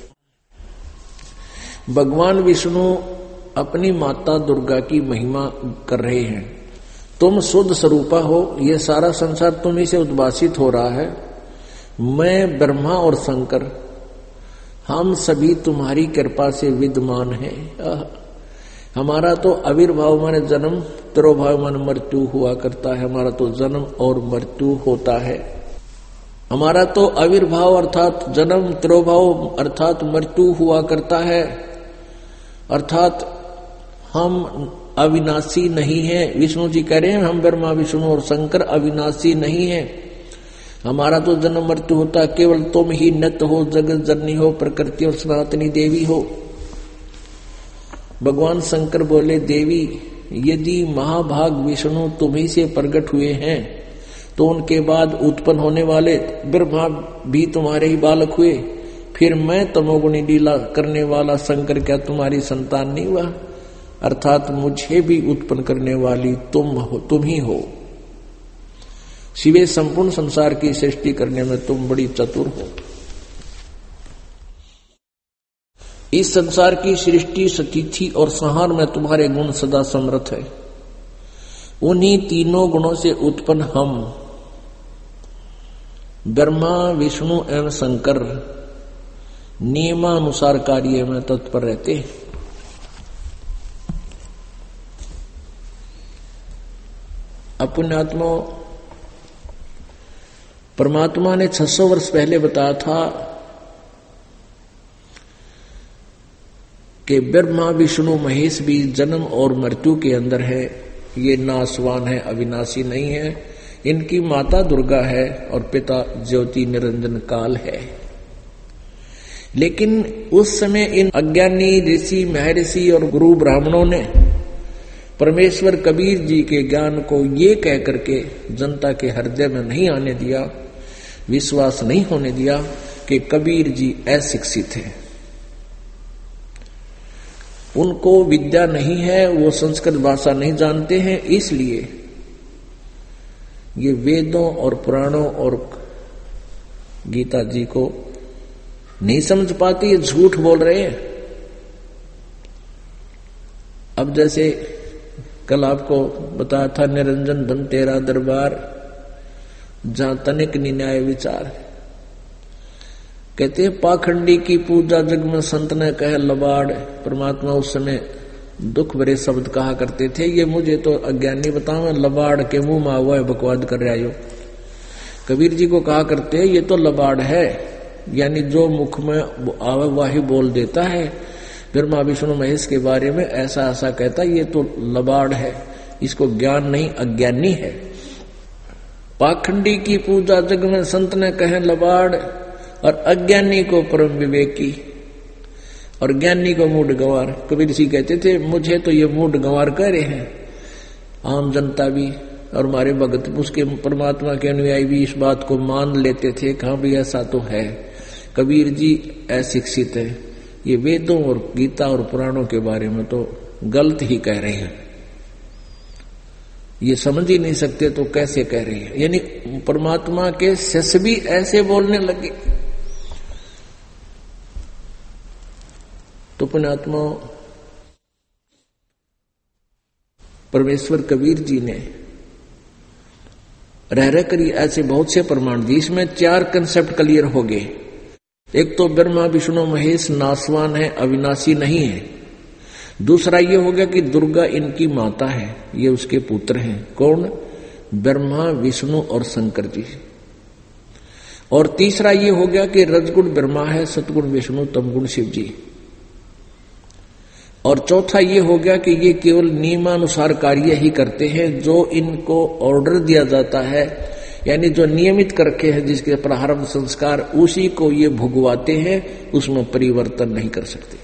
भगवान विष्णु अपनी माता दुर्गा की महिमा कर रहे हैं। तुम शुद्ध स्वरूपा हो, यह सारा संसार तुम्ही से उद्भासित हो रहा है। मैं ब्रह्मा और शंकर हम सभी तुम्हारी कृपा से विद्यमान हैं। हमारा तो आविर्भाव माने जन्म, तिरोभाव माने मृत्यु हुआ करता है। हमारा तो जन्म और मृत्यु होता है। हमारा तो आविर्भाव अर्थात जन्म, तिरोभाव अर्थात मृत्यु हुआ करता है। अर्थात हम अविनाशी नहीं हैं। विष्णु जी कह रहे हैं हम ब्रह्मा विष्णु और शंकर अविनाशी नहीं हैं। हमारा तो जन्म मृत्यु होता, केवल तुम ही नित्य हो, जगत जननी हो, प्रकृति और सनातनी देवी हो। भगवान शंकर बोले, देवी यदि महाभाग विष्णु तुम्ही से प्रकट हुए हैं तो उनके बाद उत्पन्न होने वाले ब्रह्मा भी तुम्हारे ही बालक हुए, फिर मैं तमोगुणी लीला करने वाला शंकर क्या तुम्हारी संतान नहीं हुआ? अर्थात मुझे भी उत्पन्न करने वाली तुम हो, तुम ही हो। शिवे संपूर्ण संसार की सृष्टि करने में तुम बड़ी चतुर हो। इस संसार की सृष्टि, स्थिति और संहार में तुम्हारे गुण सदा समर्थ है। उन्हीं तीनों गुणों से उत्पन्न हम ब्रह्मा विष्णु एवं शंकर नियमानुसार कार्य में तत्पर रहते हैं। अपुण्यात्मा परमात्मा ने छह सौ वर्ष पहले बताया था कि ब्रह्मा विष्णु महेश भी जन्म और मृत्यु के अंदर है। ये नाशवान है, अविनाशी नहीं है। इनकी माता दुर्गा है और पिता ज्योति निरंजन काल है। लेकिन उस समय इन अज्ञानी ऋषि, महर्षि और गुरु ब्राह्मणों ने परमेश्वर कबीर जी के ज्ञान को ये कह करके जनता के हृदय में नहीं आने दिया, विश्वास नहीं होने दिया कि कबीर जी अशिक्षित हैं, उनको विद्या नहीं है, वो संस्कृत भाषा नहीं जानते हैं, इसलिए ये वेदों और पुराणों और गीता जी को नहीं समझ पाते, ये झूठ बोल रहे हैं। अब जैसे कल आपको बताया था, निरंजन धन तेरा दरबार जहां तनिक न्याय विचार, कहते हैं पाखंडी की पूजा जग में संत ने कहे लबाड़। परमात्मा उस समय दुख भरे शब्द कहा करते थे, ये मुझे तो अज्ञानी बताओ, लबाड़ के मुंह में हुआ है बकवाद कर रहा हो। कबीर जी को कहा करते हैं ये तो लबाड़ है, यानी जो मुख में आवे वही बोल देता है। ब्रह्मा विष्णु महेश के बारे में ऐसा ऐसा कहता, ये तो लबाड़ है, इसको ज्ञान नहीं अज्ञानी है। पाखंडी की पूजा जग में संत ने कहे लबाड़, और अज्ञानी को परम विवेकी और ज्ञानी को मूड गंवार। कबीर सिंह कहते थे मुझे तो ये मूड गंवार कह रहे हैं, आम जनता भी और हमारे भगत उसके परमात्मा के अनुयायी भी इस बात को मान लेते थे, कहा भी ऐसा तो है, कबीर जी अशिक्षित है, ये वेदों और गीता और पुराणों के बारे में तो गलत ही कह रहे हैं, ये समझ ही नहीं सकते तो कैसे कह रही है। यानी परमात्मा के शिष्य भी ऐसे बोलने लगे। तो पुण्यात्मा परमेश्वर कबीर जी ने रह रह कर ऐसे बहुत से प्रमाण दिए। इसमें चार कंसेप्ट क्लियर हो गए। एक तो ब्रह्मा विष्णु महेश नाशवान है, अविनाशी नहीं है। दूसरा ये हो गया कि दुर्गा इनकी माता है, ये उसके पुत्र हैं। कौन? ब्रह्मा विष्णु और शंकर जी। और तीसरा ये हो गया कि रजगुण ब्रह्मा है, सतगुण विष्णु, तमगुण शिव जी। और चौथा ये हो गया कि ये केवल नियमानुसार कार्य ही करते हैं, जो इनको ऑर्डर दिया जाता है यानी जो नियमित करके है, जिसके प्रारब्ध संस्कार, उसी को ये भुगवाते हैं, उसमें परिवर्तन नहीं कर सकते।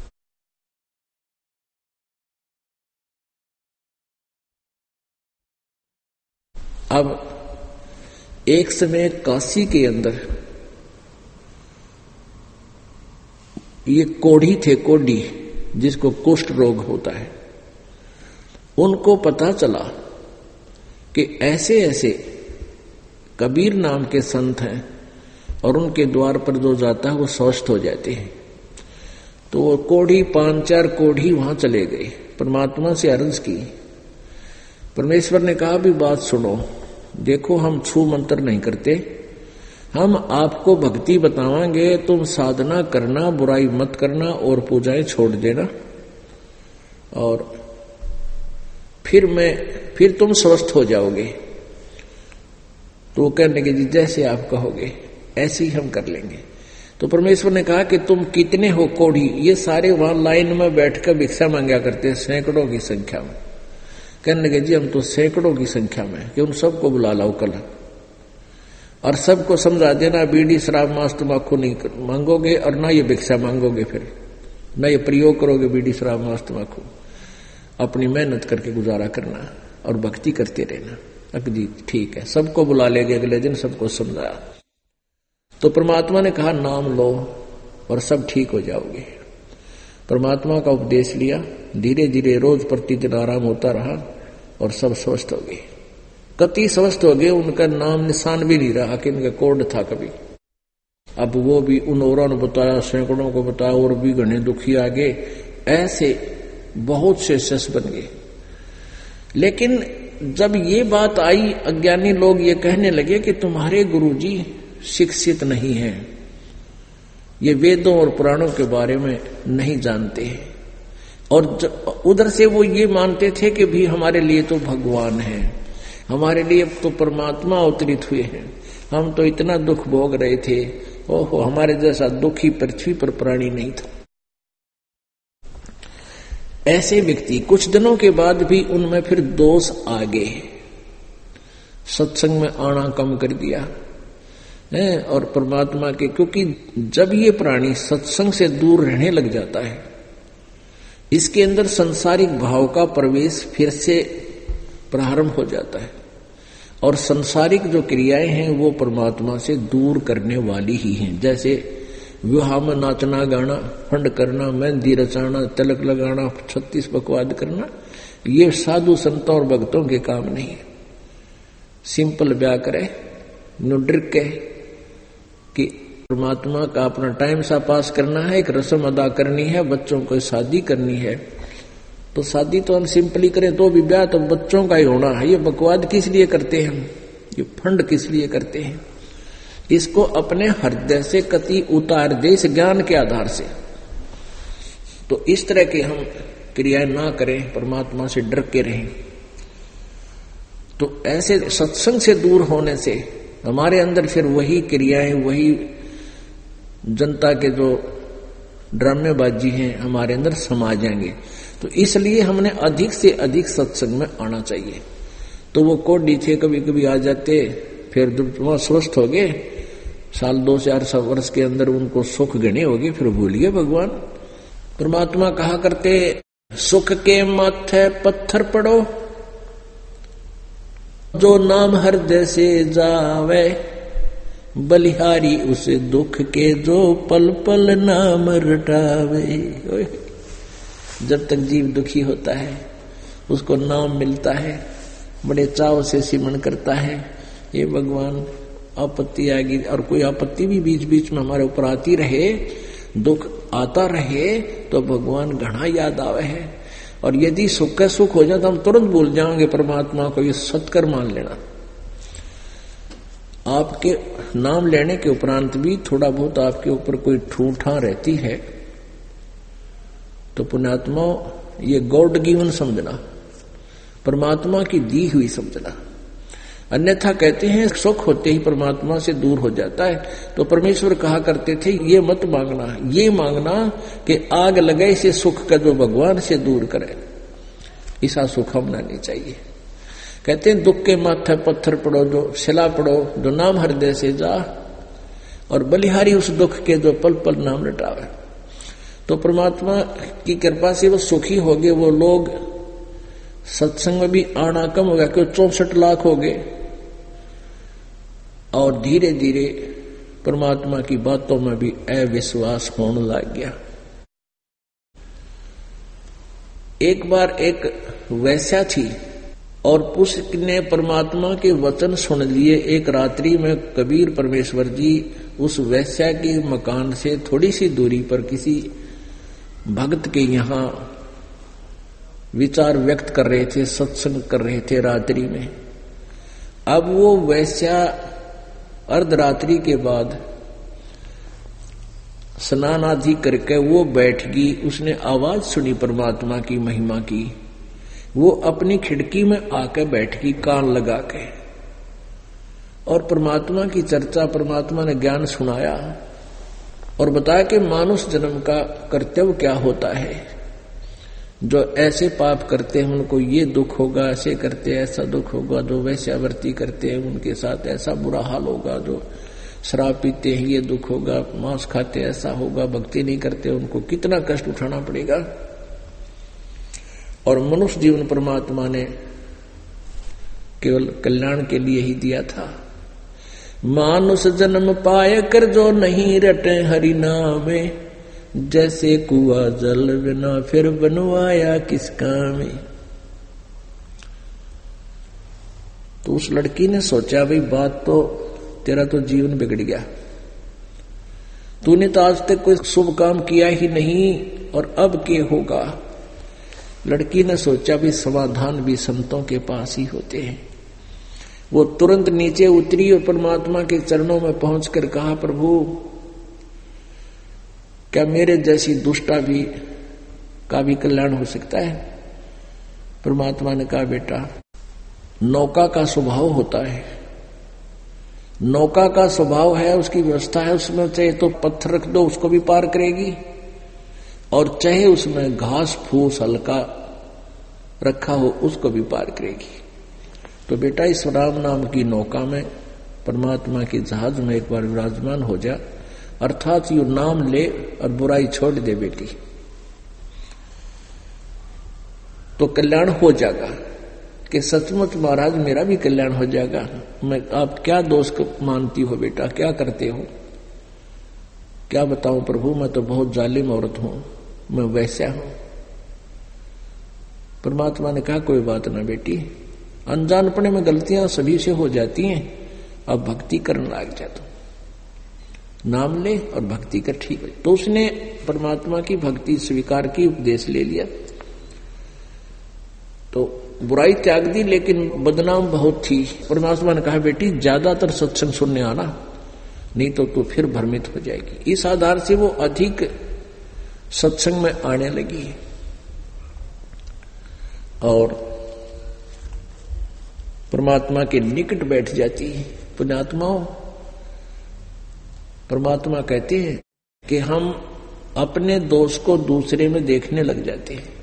अब एक समय काशी के अंदर ये कोढ़ी थे, कोढ़ी जिसको कुष्ठ रोग होता है, उनको पता चला कि ऐसे ऐसे कबीर नाम के संत हैं और उनके द्वार पर जो जाता है वो स्वस्थ हो जाते हैं। तो वो कोढ़ी, पांच चार कोढ़ी वहां चले गए, परमात्मा से अर्ज की। परमेश्वर ने कहा भी बात सुनो, देखो हम छू मंत्र नहीं करते, हम आपको भक्ति बतावांगे, तुम साधना करना, बुराई मत करना और पूजाएं छोड़ देना, और फिर मैं फिर तुम स्वस्थ हो जाओगे। तो वो कहने के जी जैसे आप कहोगे ऐसे ही हम कर लेंगे। तो परमेश्वर ने कहा कि तुम कितने हो कोढ़ी? ये सारे वहां लाइन में बैठकर भिक्षा मांगा करते हैं, सैकड़ों की संख्या में। कहने लगे जी हम तो सैकड़ों की संख्या में, कि उन सबको बुला लाओ कल और सबको समझा देना, बीड़ी शराब मांस तंबाकू नहीं मांगोगे और ना ये भिक्षा मांगोगे, फिर ना ये प्रयोग करोगे बीड़ी शराब मांस तंबाकू, अपनी मेहनत करके गुजारा करना और भक्ति करते रहना। अब जी ठीक है, सबको बुला लेंगे अगले दिन, सबको समझाया। तो परमात्मा ने कहा नाम लो और सब ठीक हो जाओगे। परमात्मा का उपदेश लिया, धीरे धीरे रोज प्रतिदिन आराम होता रहा और सब स्वस्थ हो गए। कति स्वस्थ हो गए, उनका नाम निशान भी नहीं रहा कि इनका कोढ़ था कभी। अब वो भी उन औरों ने बताया, सैकड़ों को बताया, और भी घने दुखी आ गए, ऐसे बहुत से शस बन गए। लेकिन जब ये बात आई, अज्ञानी लोग ये कहने लगे कि तुम्हारे गुरुजी शिक्षित नहीं हैं, ये वेदों और पुराणों के बारे में नहीं जानते हैं, और उधर से वो ये मानते थे कि भी हमारे लिए तो भगवान है, हमारे लिए तो परमात्मा अवतरित हुए हैं, हम तो इतना दुख भोग रहे थे, ओहो हमारे जैसा दुखी पृथ्वी पर प्राणी नहीं था। ऐसे व्यक्ति कुछ दिनों के बाद भी उनमें फिर दोष आ गए, सत्संग में आना कम कर दिया है, और परमात्मा के, क्योंकि जब ये प्राणी सत्संग से दूर रहने लग जाता है, इसके अंदर संसारिक भाव का प्रवेश फिर से प्रारंभ हो जाता है, और संसारिक जो क्रियाएं हैं वो परमात्मा से दूर करने वाली ही हैं। जैसे विवाह में नाचना गाना, फंड करना, मेहंदी रचाना, तिलक लगाना, छत्तीस बकवाद करना, ये साधु संतों और भक्तों के काम नहीं है। सिंपल ब्याह करे, नुड्रिक के कि परमात्मा का अपना टाइम सा पास करना है, एक रस्म अदा करनी है, बच्चों को शादी करनी है, तो शादी तो हम सिंपली करें, तो भी ब्याह तो बच्चों का ही होना है। ये बकवाद किस लिए करते हैं, ये फंड किस लिए करते हैं? इसको अपने हृदय से कति उतार दे, इस ज्ञान के आधार से। तो इस तरह के हम क्रियाएं ना करें, परमात्मा से डर के रहें। तो ऐसे सत्संग से दूर होने से हमारे अंदर फिर वही क्रियाएं, वही जनता के जो ड्रामेबाजी हैं हमारे अंदर समा जाएंगे। तो इसलिए हमने अधिक से अधिक सत्संग में आना चाहिए। तो वो कोढ़ी थे, कभी कभी आ जाते, फिर जब वहां स्वस्थ हो गए, साल दो चार सौ वर्ष के अंदर उनको सुख गणे हो गए, फिर भूल गए भगवान। परमात्मा कहा करते, सुख के माथे पत्थर पड़ो, जो नाम हृदय से जावे, बलिहारी उस दुख के जो पल पल नाम रटावे। जब तक जीव दुखी होता है, उसको नाम मिलता है, बड़े चाव से सिमरण करता है, ये भगवान आपत्ति आएगी, और कोई आपत्ति भी बीच बीच में हमारे ऊपर आती रहे, दुख आता रहे, तो भगवान घना याद आवे है। और यदि सुख का सुख हो जाए तो हम तुरंत भूल जाएंगे परमात्मा को, ये सत्कर मान लेना। आपके नाम लेने के उपरांत भी थोड़ा बहुत आपके ऊपर कोई ठूठा रहती है, तो पुण्यात्मा ये गॉड गिवन समझना, परमात्मा की दी हुई समझना। अन्यथा कहते हैं सुख होते ही परमात्मा से दूर हो जाता है। तो परमेश्वर कहा करते थे, ये मत मांगना, ये मांगना कि आग लगे इसे सुख का जो भगवान से दूर करे, ऐसा सुख हमना नहीं चाहिए। कहते हैं दुख के माथे पत्थर पड़ो जो शिला पड़ो जो नाम हृदय से जा, और बलिहारी उस दुख के जो पल पल नाम रटावे। तो परमात्मा की कृपा से वो सुखी हो गए। वो लोग सत्संग में भी आना कम हो गया क्योंकि चौसठ लाख हो गए, और धीरे धीरे परमात्मा की बातों में भी अविश्वास होने लग गया। एक बार एक वैश्या थी और उसने परमात्मा के वचन सुन लिए। एक रात्रि में कबीर परमेश्वर जी उस वैश्या के मकान से थोड़ी सी दूरी पर किसी भक्त के यहाँ विचार व्यक्त कर रहे थे, सत्संग कर रहे थे रात्रि में। अब वो वैश्या अर्धरात्रि के बाद स्नान आदि करके वो बैठ गई। उसने आवाज सुनी परमात्मा की महिमा की। वो अपनी खिड़की में आके बैठ गई कान लगा के, और परमात्मा की चर्चा, परमात्मा ने ज्ञान सुनाया और बताया कि मानुष जन्म का कर्तव्य क्या होता है। जो ऐसे पाप करते हैं उनको ये दुख होगा, ऐसे करते ऐसा दुख होगा। जो वैश्यावृत्ति करते हैं उनके साथ ऐसा बुरा हाल होगा। जो शराब पीते हैं ये दुख होगा, मांस खाते ऐसा होगा, भक्ति नहीं करते उनको कितना कष्ट उठाना पड़ेगा। और मनुष्य जीवन परमात्मा ने केवल कल्याण के लिए ही दिया था। मानुष जन्म पाए कर जो नहीं रटे हरि नामे, जैसे कुआ जल बिना फिर बनवाया किस काम। तो उस लड़की ने सोचा भाई बात तो तेरा तो जीवन बिगड़ गया, तूने तो आज तक कोई शुभ काम किया ही नहीं और अब क्या होगा। लड़की ने सोचा भी समाधान भी संतों के पास ही होते हैं। वो तुरंत नीचे उतरी और परमात्मा के चरणों में पहुंचकर कहा, प्रभु क्या मेरे जैसी दुष्टा भी का भी कल्याण हो सकता है। परमात्मा ने कहा, बेटा नौका का स्वभाव होता है, नौका का स्वभाव है, उसकी व्यवस्था है, उसमें चाहे तो पत्थर रख दो उसको भी पार करेगी, और चाहे उसमें घास फूस हल्का रखा हो उसको भी पार करेगी। तो बेटा इस राम नाम की नौका में, परमात्मा के जहाज में एक बार विराजमान हो जा, अर्थात यू नाम ले और बुराई छोड़ दे बेटी, तो कल्याण हो जाएगा। कि सचमुच महाराज मेरा भी कल्याण हो जाएगा। मैं आप क्या दोष मानती हो बेटा, क्या करते हो? क्या बताऊं प्रभु, मैं तो बहुत जालिम औरत हूं, मैं वैश्या हूं। परमात्मा ने कहा, कोई बात ना बेटी, अनजानपने में गलतियां सभी से हो जाती हैं, अब भक्ति करने लग जा, तो नाम ले और भक्ति कर, ठीक है। तो उसने परमात्मा की भक्ति स्वीकार की, उपदेश ले लिया, तो बुराई त्याग दी, लेकिन बदनाम बहुत थी। परमात्मा ने कहा, बेटी ज्यादातर सत्संग सुनने आना, नहीं तो तू फिर भ्रमित हो जाएगी। इस आधार से वो अधिक सत्संग में आने लगी और परमात्मा के निकट बैठ जाती है। पुण्यात्माओं, परमात्मा कहते हैं कि हम अपने दोष को दूसरे में देखने लग जाते हैं।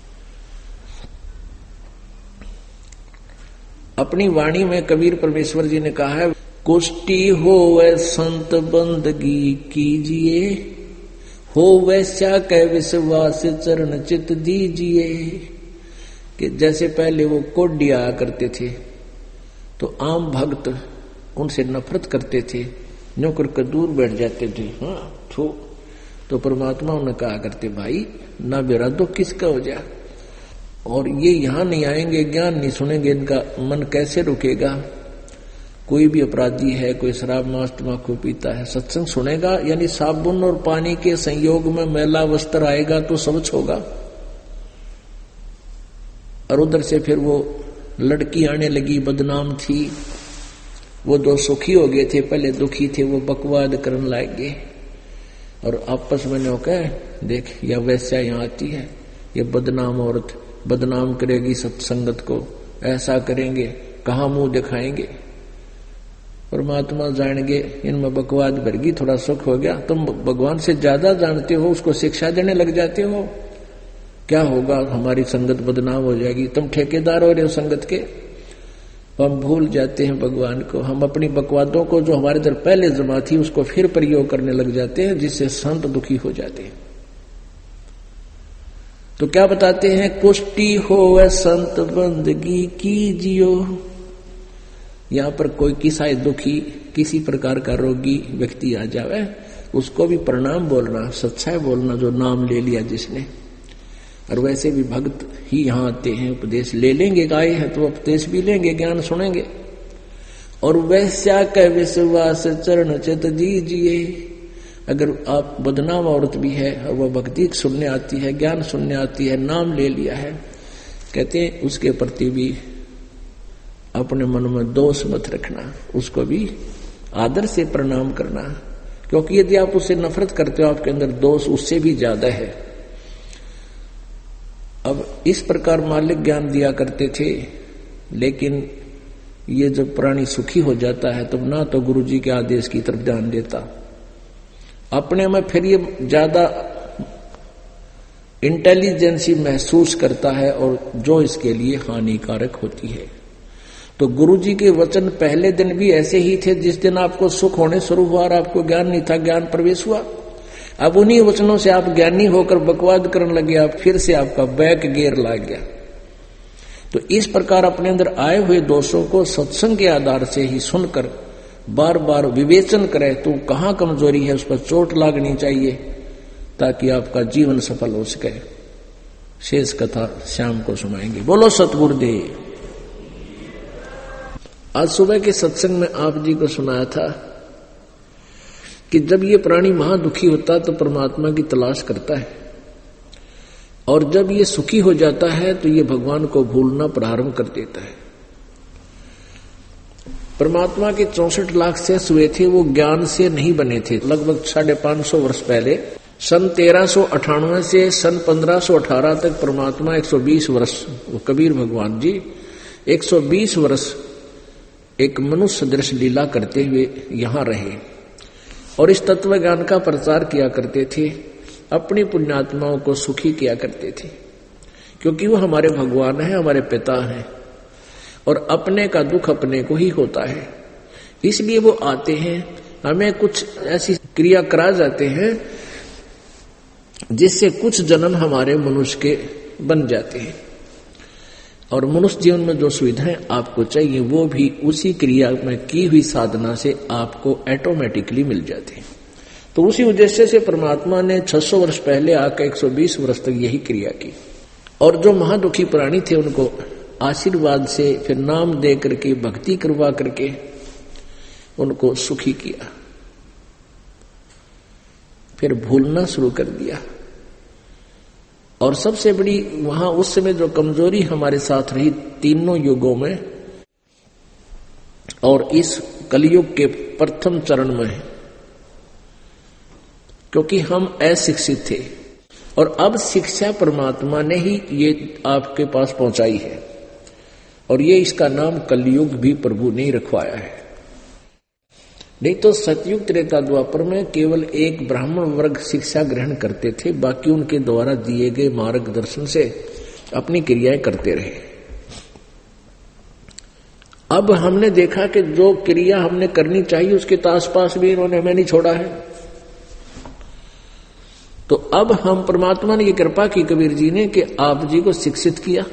अपनी वाणी में कबीर परमेश्वर जी ने कहा है, कुष्टि हो वै संत बंदगी कीजिए, हो वैश्या कै विश्वास चरण चित दीजिए। कि जैसे पहले वो कोडिया करते थे तो आम भक्त उनसे नफरत करते थे, नौकर कर दूर बैठ जाते थे, हाँ थो। तो परमात्मा उन्हें कहा करते, भाई ना मेरा दुख किसका हो जाए, और ये यहां नहीं आएंगे, ज्ञान नहीं सुनेंगे, इनका मन कैसे रुकेगा। कोई भी अपराधी है, कोई शराब मांस तम्बाकू पीता है, सत्संग सुनेगा, यानी साबुन और पानी के संयोग में मैला वस्त्र आएगा तो स्वच्छ होगा। और उधर से फिर वो लड़की आने लगी, बदनाम थी। वो दो सुखी हो गए थे, पहले दुखी थे, वो बकवाद करने लग गए और आपस में नो कह, देख यह वैश्या यहाँ आती है, ये बदनाम औरत बदनाम करेगी सत्संगत को, ऐसा करेंगे, कहाँ मुंह दिखाएंगे। परमात्मा जानेंगे इनमें बकवाद भरगी, थोड़ा सुख हो गया। तुम भगवान से ज्यादा जानते हो, उसको शिक्षा देने लग जाते हो, क्या होगा, हमारी संगत बदनाम हो जाएगी, तुम ठेकेदार हो रहे हो संगत के। हम भूल जाते हैं भगवान को। हम अपनी बकवादों को जो हमारे अंदर पहले जमा थी उसको फिर प्रयोग करने लग जाते हैं, जिससे संत दुखी हो जाते हैं। तो क्या बताते हैं, कुष्टि होवे संत बंदगी कीजियो। यहां पर कोई किसा दुखी, किसी प्रकार का रोगी व्यक्ति आ जावे, उसको भी प्रणाम बोलना, सच्चाई बोलना, जो नाम ले लिया जिसने। और वैसे भी भक्त ही यहां आते हैं, उपदेश ले लेंगे, गाय है तो उपदेश भी लेंगे, ज्ञान सुनेंगे। और वैश्या का विश्वास चरण चित दीजिए। अगर आप बदनाम औरत भी है और वह भक्ति सुनने आती है, ज्ञान सुनने आती है, नाम ले लिया है, कहते हैं उसके प्रति भी अपने मन में दोष मत रखना, उसको भी आदर से प्रणाम करना। क्योंकि यदि आप उससे नफरत करते हो, आपके अंदर दोष उससे भी ज्यादा है। अब इस प्रकार मालिक ज्ञान दिया करते थे, लेकिन ये जब प्राणी सुखी हो जाता है तब ना तो गुरुजी के आदेश की तरफ ध्यान देता, अपने में फिर ये ज्यादा इंटेलिजेंसी महसूस करता है, और जो इसके लिए हानिकारक होती है। तो गुरुजी के वचन पहले दिन भी ऐसे ही थे, जिस दिन आपको सुख होने शुरू हुआ और आपको ज्ञान नहीं था, ज्ञान प्रवेश हुआ। अब उन्हीं वचनों से आप ज्ञानी होकर बकवाद करने लगे, आप फिर से आपका बैक गियर लग गया। तो इस प्रकार अपने अंदर आए हुए दोषों को सत्संग के आधार से ही सुनकर बार बार विवेचन करे, तो कहां कमजोरी है उस पर चोट लागनी चाहिए, ताकि आपका जीवन सफल हो सके। शेष कथा शाम को सुनाएंगे। बोलो सतगुरुदेव। आज सुबह के सत्संग में आप जी को सुनाया था कि जब ये प्राणी महादुखी होता है तो परमात्मा की तलाश करता है, और जब ये सुखी हो जाता है तो ये भगवान को भूलना प्रारंभ कर देता है। परमात्मा के चौसठ लाख शेष हुए थे, वो ज्ञान से नहीं बने थे। लगभग साढ़े पांच सौ वर्ष पहले सन तेरह सौ अठानवे से सन पंद्रह सौ अठारह तक परमात्मा एक सौ बीस वर्ष, वो कबीर भगवान जी एक सौ बीस वर्ष एक मनुष्य दृश्य लीला करते हुए यहां रहे, और इस तत्व ज्ञान का प्रचार किया करते थे, अपनी पुण्यात्माओं को सुखी किया करते थे। क्योंकि वो हमारे भगवान हैं, हमारे पिता हैं, और अपने का दुख अपने को ही होता है। इसलिए वो आते हैं, हमें कुछ ऐसी क्रिया करा जाते हैं जिससे कुछ जन्म हमारे मनुष्य के बन जाते हैं, और मनुष्य जीवन में जो सुविधाएं आपको चाहिए वो भी उसी क्रिया में की हुई साधना से आपको ऑटोमेटिकली मिल जाते हैं। तो उसी उद्देश्य से परमात्मा ने छह सौ वर्ष पहले आकर एक सौ बीस वर्ष तक यही क्रिया की, और जो महादुखी प्राणी थे उनको आशीर्वाद से फिर नाम दे करके, भक्ति करवा करके उनको सुखी किया, फिर भूलना शुरू कर दिया। और सबसे बड़ी वहां उस समय जो कमजोरी हमारे साथ रही तीनों युगों में और इस कलयुग के प्रथम चरण में, क्योंकि हम अशिक्षित थे, और अब शिक्षा परमात्मा ने ही ये आपके पास पहुंचाई है, और ये इसका नाम कलयुग भी प्रभु ने रखवाया है। नहीं तो सतयुग त्रेता द्वापर में केवल एक ब्राह्मण वर्ग शिक्षा ग्रहण करते थे, बाकी उनके द्वारा दिए गए मार्गदर्शन से अपनी क्रियाएं करते रहे। अब हमने देखा कि जो क्रिया हमने करनी चाहिए उसके तो आसपास भी इन्होंने हमें नहीं छोड़ा है। तो अब हम, परमात्मा ने ये कृपा की कबीर जी ने कि आप जी को शिक्षित किया,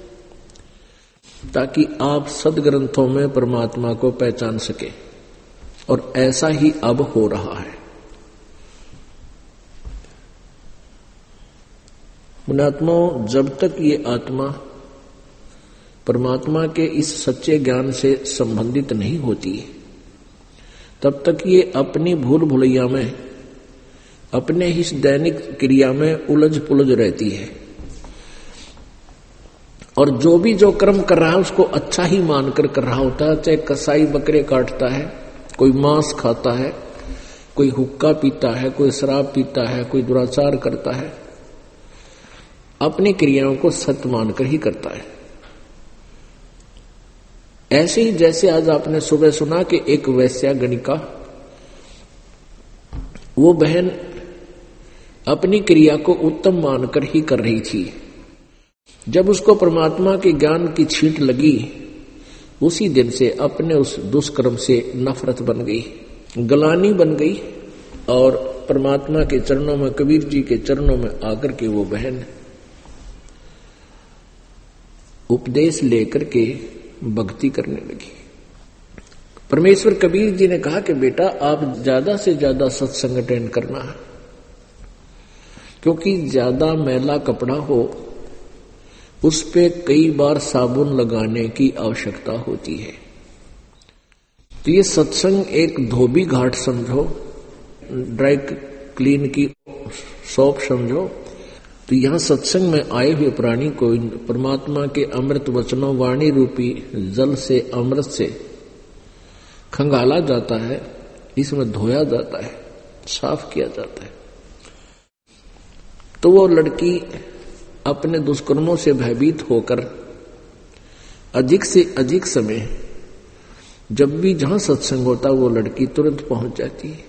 ताकि आप सदग्रंथों में परमात्मा को पहचान सके, और ऐसा ही अब हो रहा है। पुण्यात्माओं, जब तक ये आत्मा परमात्मा के इस सच्चे ज्ञान से संबंधित नहीं होती, तब तक ये अपनी भूल भुलैया में, अपने ही दैनिक क्रिया में उलझ पुलझ रहती है, और जो भी जो कर्म कर रहा है उसको अच्छा ही मानकर कर रहा होता है। चाहे कसाई बकरे काटता है, कोई मांस खाता है, कोई हुक्का पीता है, कोई शराब पीता है, कोई दुराचार करता है, अपनी क्रियाओं को सत्य मानकर ही करता है। ऐसे ही जैसे आज आपने सुबह सुना कि एक वैश्या गणिका, वो बहन अपनी क्रिया को उत्तम मानकर ही कर रही थी। जब उसको परमात्मा के ज्ञान की छींट लगी उसी दिन से अपने उस दुष्कर्म से नफरत बन गई, गलानी बन गई और परमात्मा के चरणों में, कबीर जी के चरणों में आकर के वो बहन उपदेश लेकर के भक्ति करने लगी। परमेश्वर कबीर जी ने कहा कि बेटा आप ज्यादा से ज्यादा सत्संग अटेंड करना, क्योंकि ज्यादा मैला कपड़ा हो उस पे कई बार साबुन लगाने की आवश्यकता होती है। तो ये सत्संग एक धोबी घाट समझो, ड्राई क्लीन की शॉप समझो। तो यहां सत्संग में आए हुए प्राणी को परमात्मा के अमृत वचनों वाणी रूपी जल से, अमृत से खंगाला जाता है, इसमें धोया जाता है, साफ किया जाता है। तो वो लड़की अपने दुष्कर्मों से भयभीत होकर अधिक से अधिक समय, जब भी जहां सत्संग होता वो लड़की तुरंत पहुंच जाती है।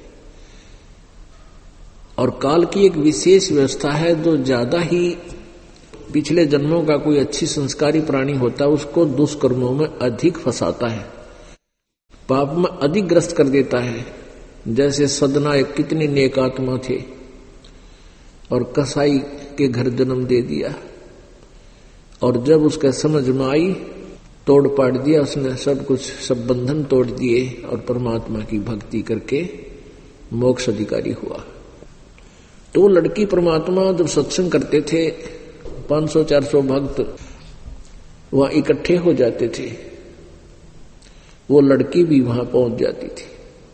और काल की एक विशेष व्यवस्था है, जो ज्यादा ही पिछले जन्मों का कोई अच्छी संस्कारी प्राणी होता है उसको दुष्कर्मों में अधिक फंसाता है, पाप में अधिक ग्रस्त कर देता है। जैसे सदना एक कितने नेक आत्मा थे और कसाई के घर जन्म दे दिया, और जब उसका समझ में आई तोड़ पाड़ दिया उसने, सब कुछ, सब बंधन तोड़ दिए और परमात्मा की भक्ति करके मोक्ष अधिकारी हुआ। तो लड़की परमात्मा जब सत्संग करते थे, पांच सौ चार सौ भक्त वहां इकट्ठे हो जाते थे, वो लड़की भी वहां पहुंच जाती थी।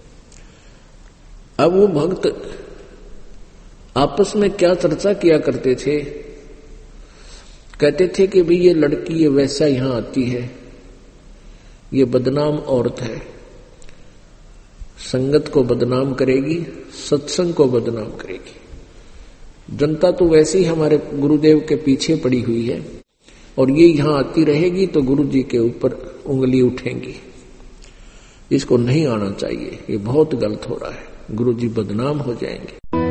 अब वो भक्त आपस में क्या चर्चा किया करते थे, कहते थे कि भाई ये लड़की ये वैसा यहां आती है, ये बदनाम औरत है, संगत को बदनाम करेगी, सत्संग को बदनाम करेगी। जनता तो वैसे ही हमारे गुरुदेव के पीछे पड़ी हुई है और ये यहां आती रहेगी तो गुरु जी के ऊपर उंगली उठेंगी, इसको नहीं आना चाहिए, ये बहुत गलत हो रहा है, गुरु जी बदनाम हो जाएंगे।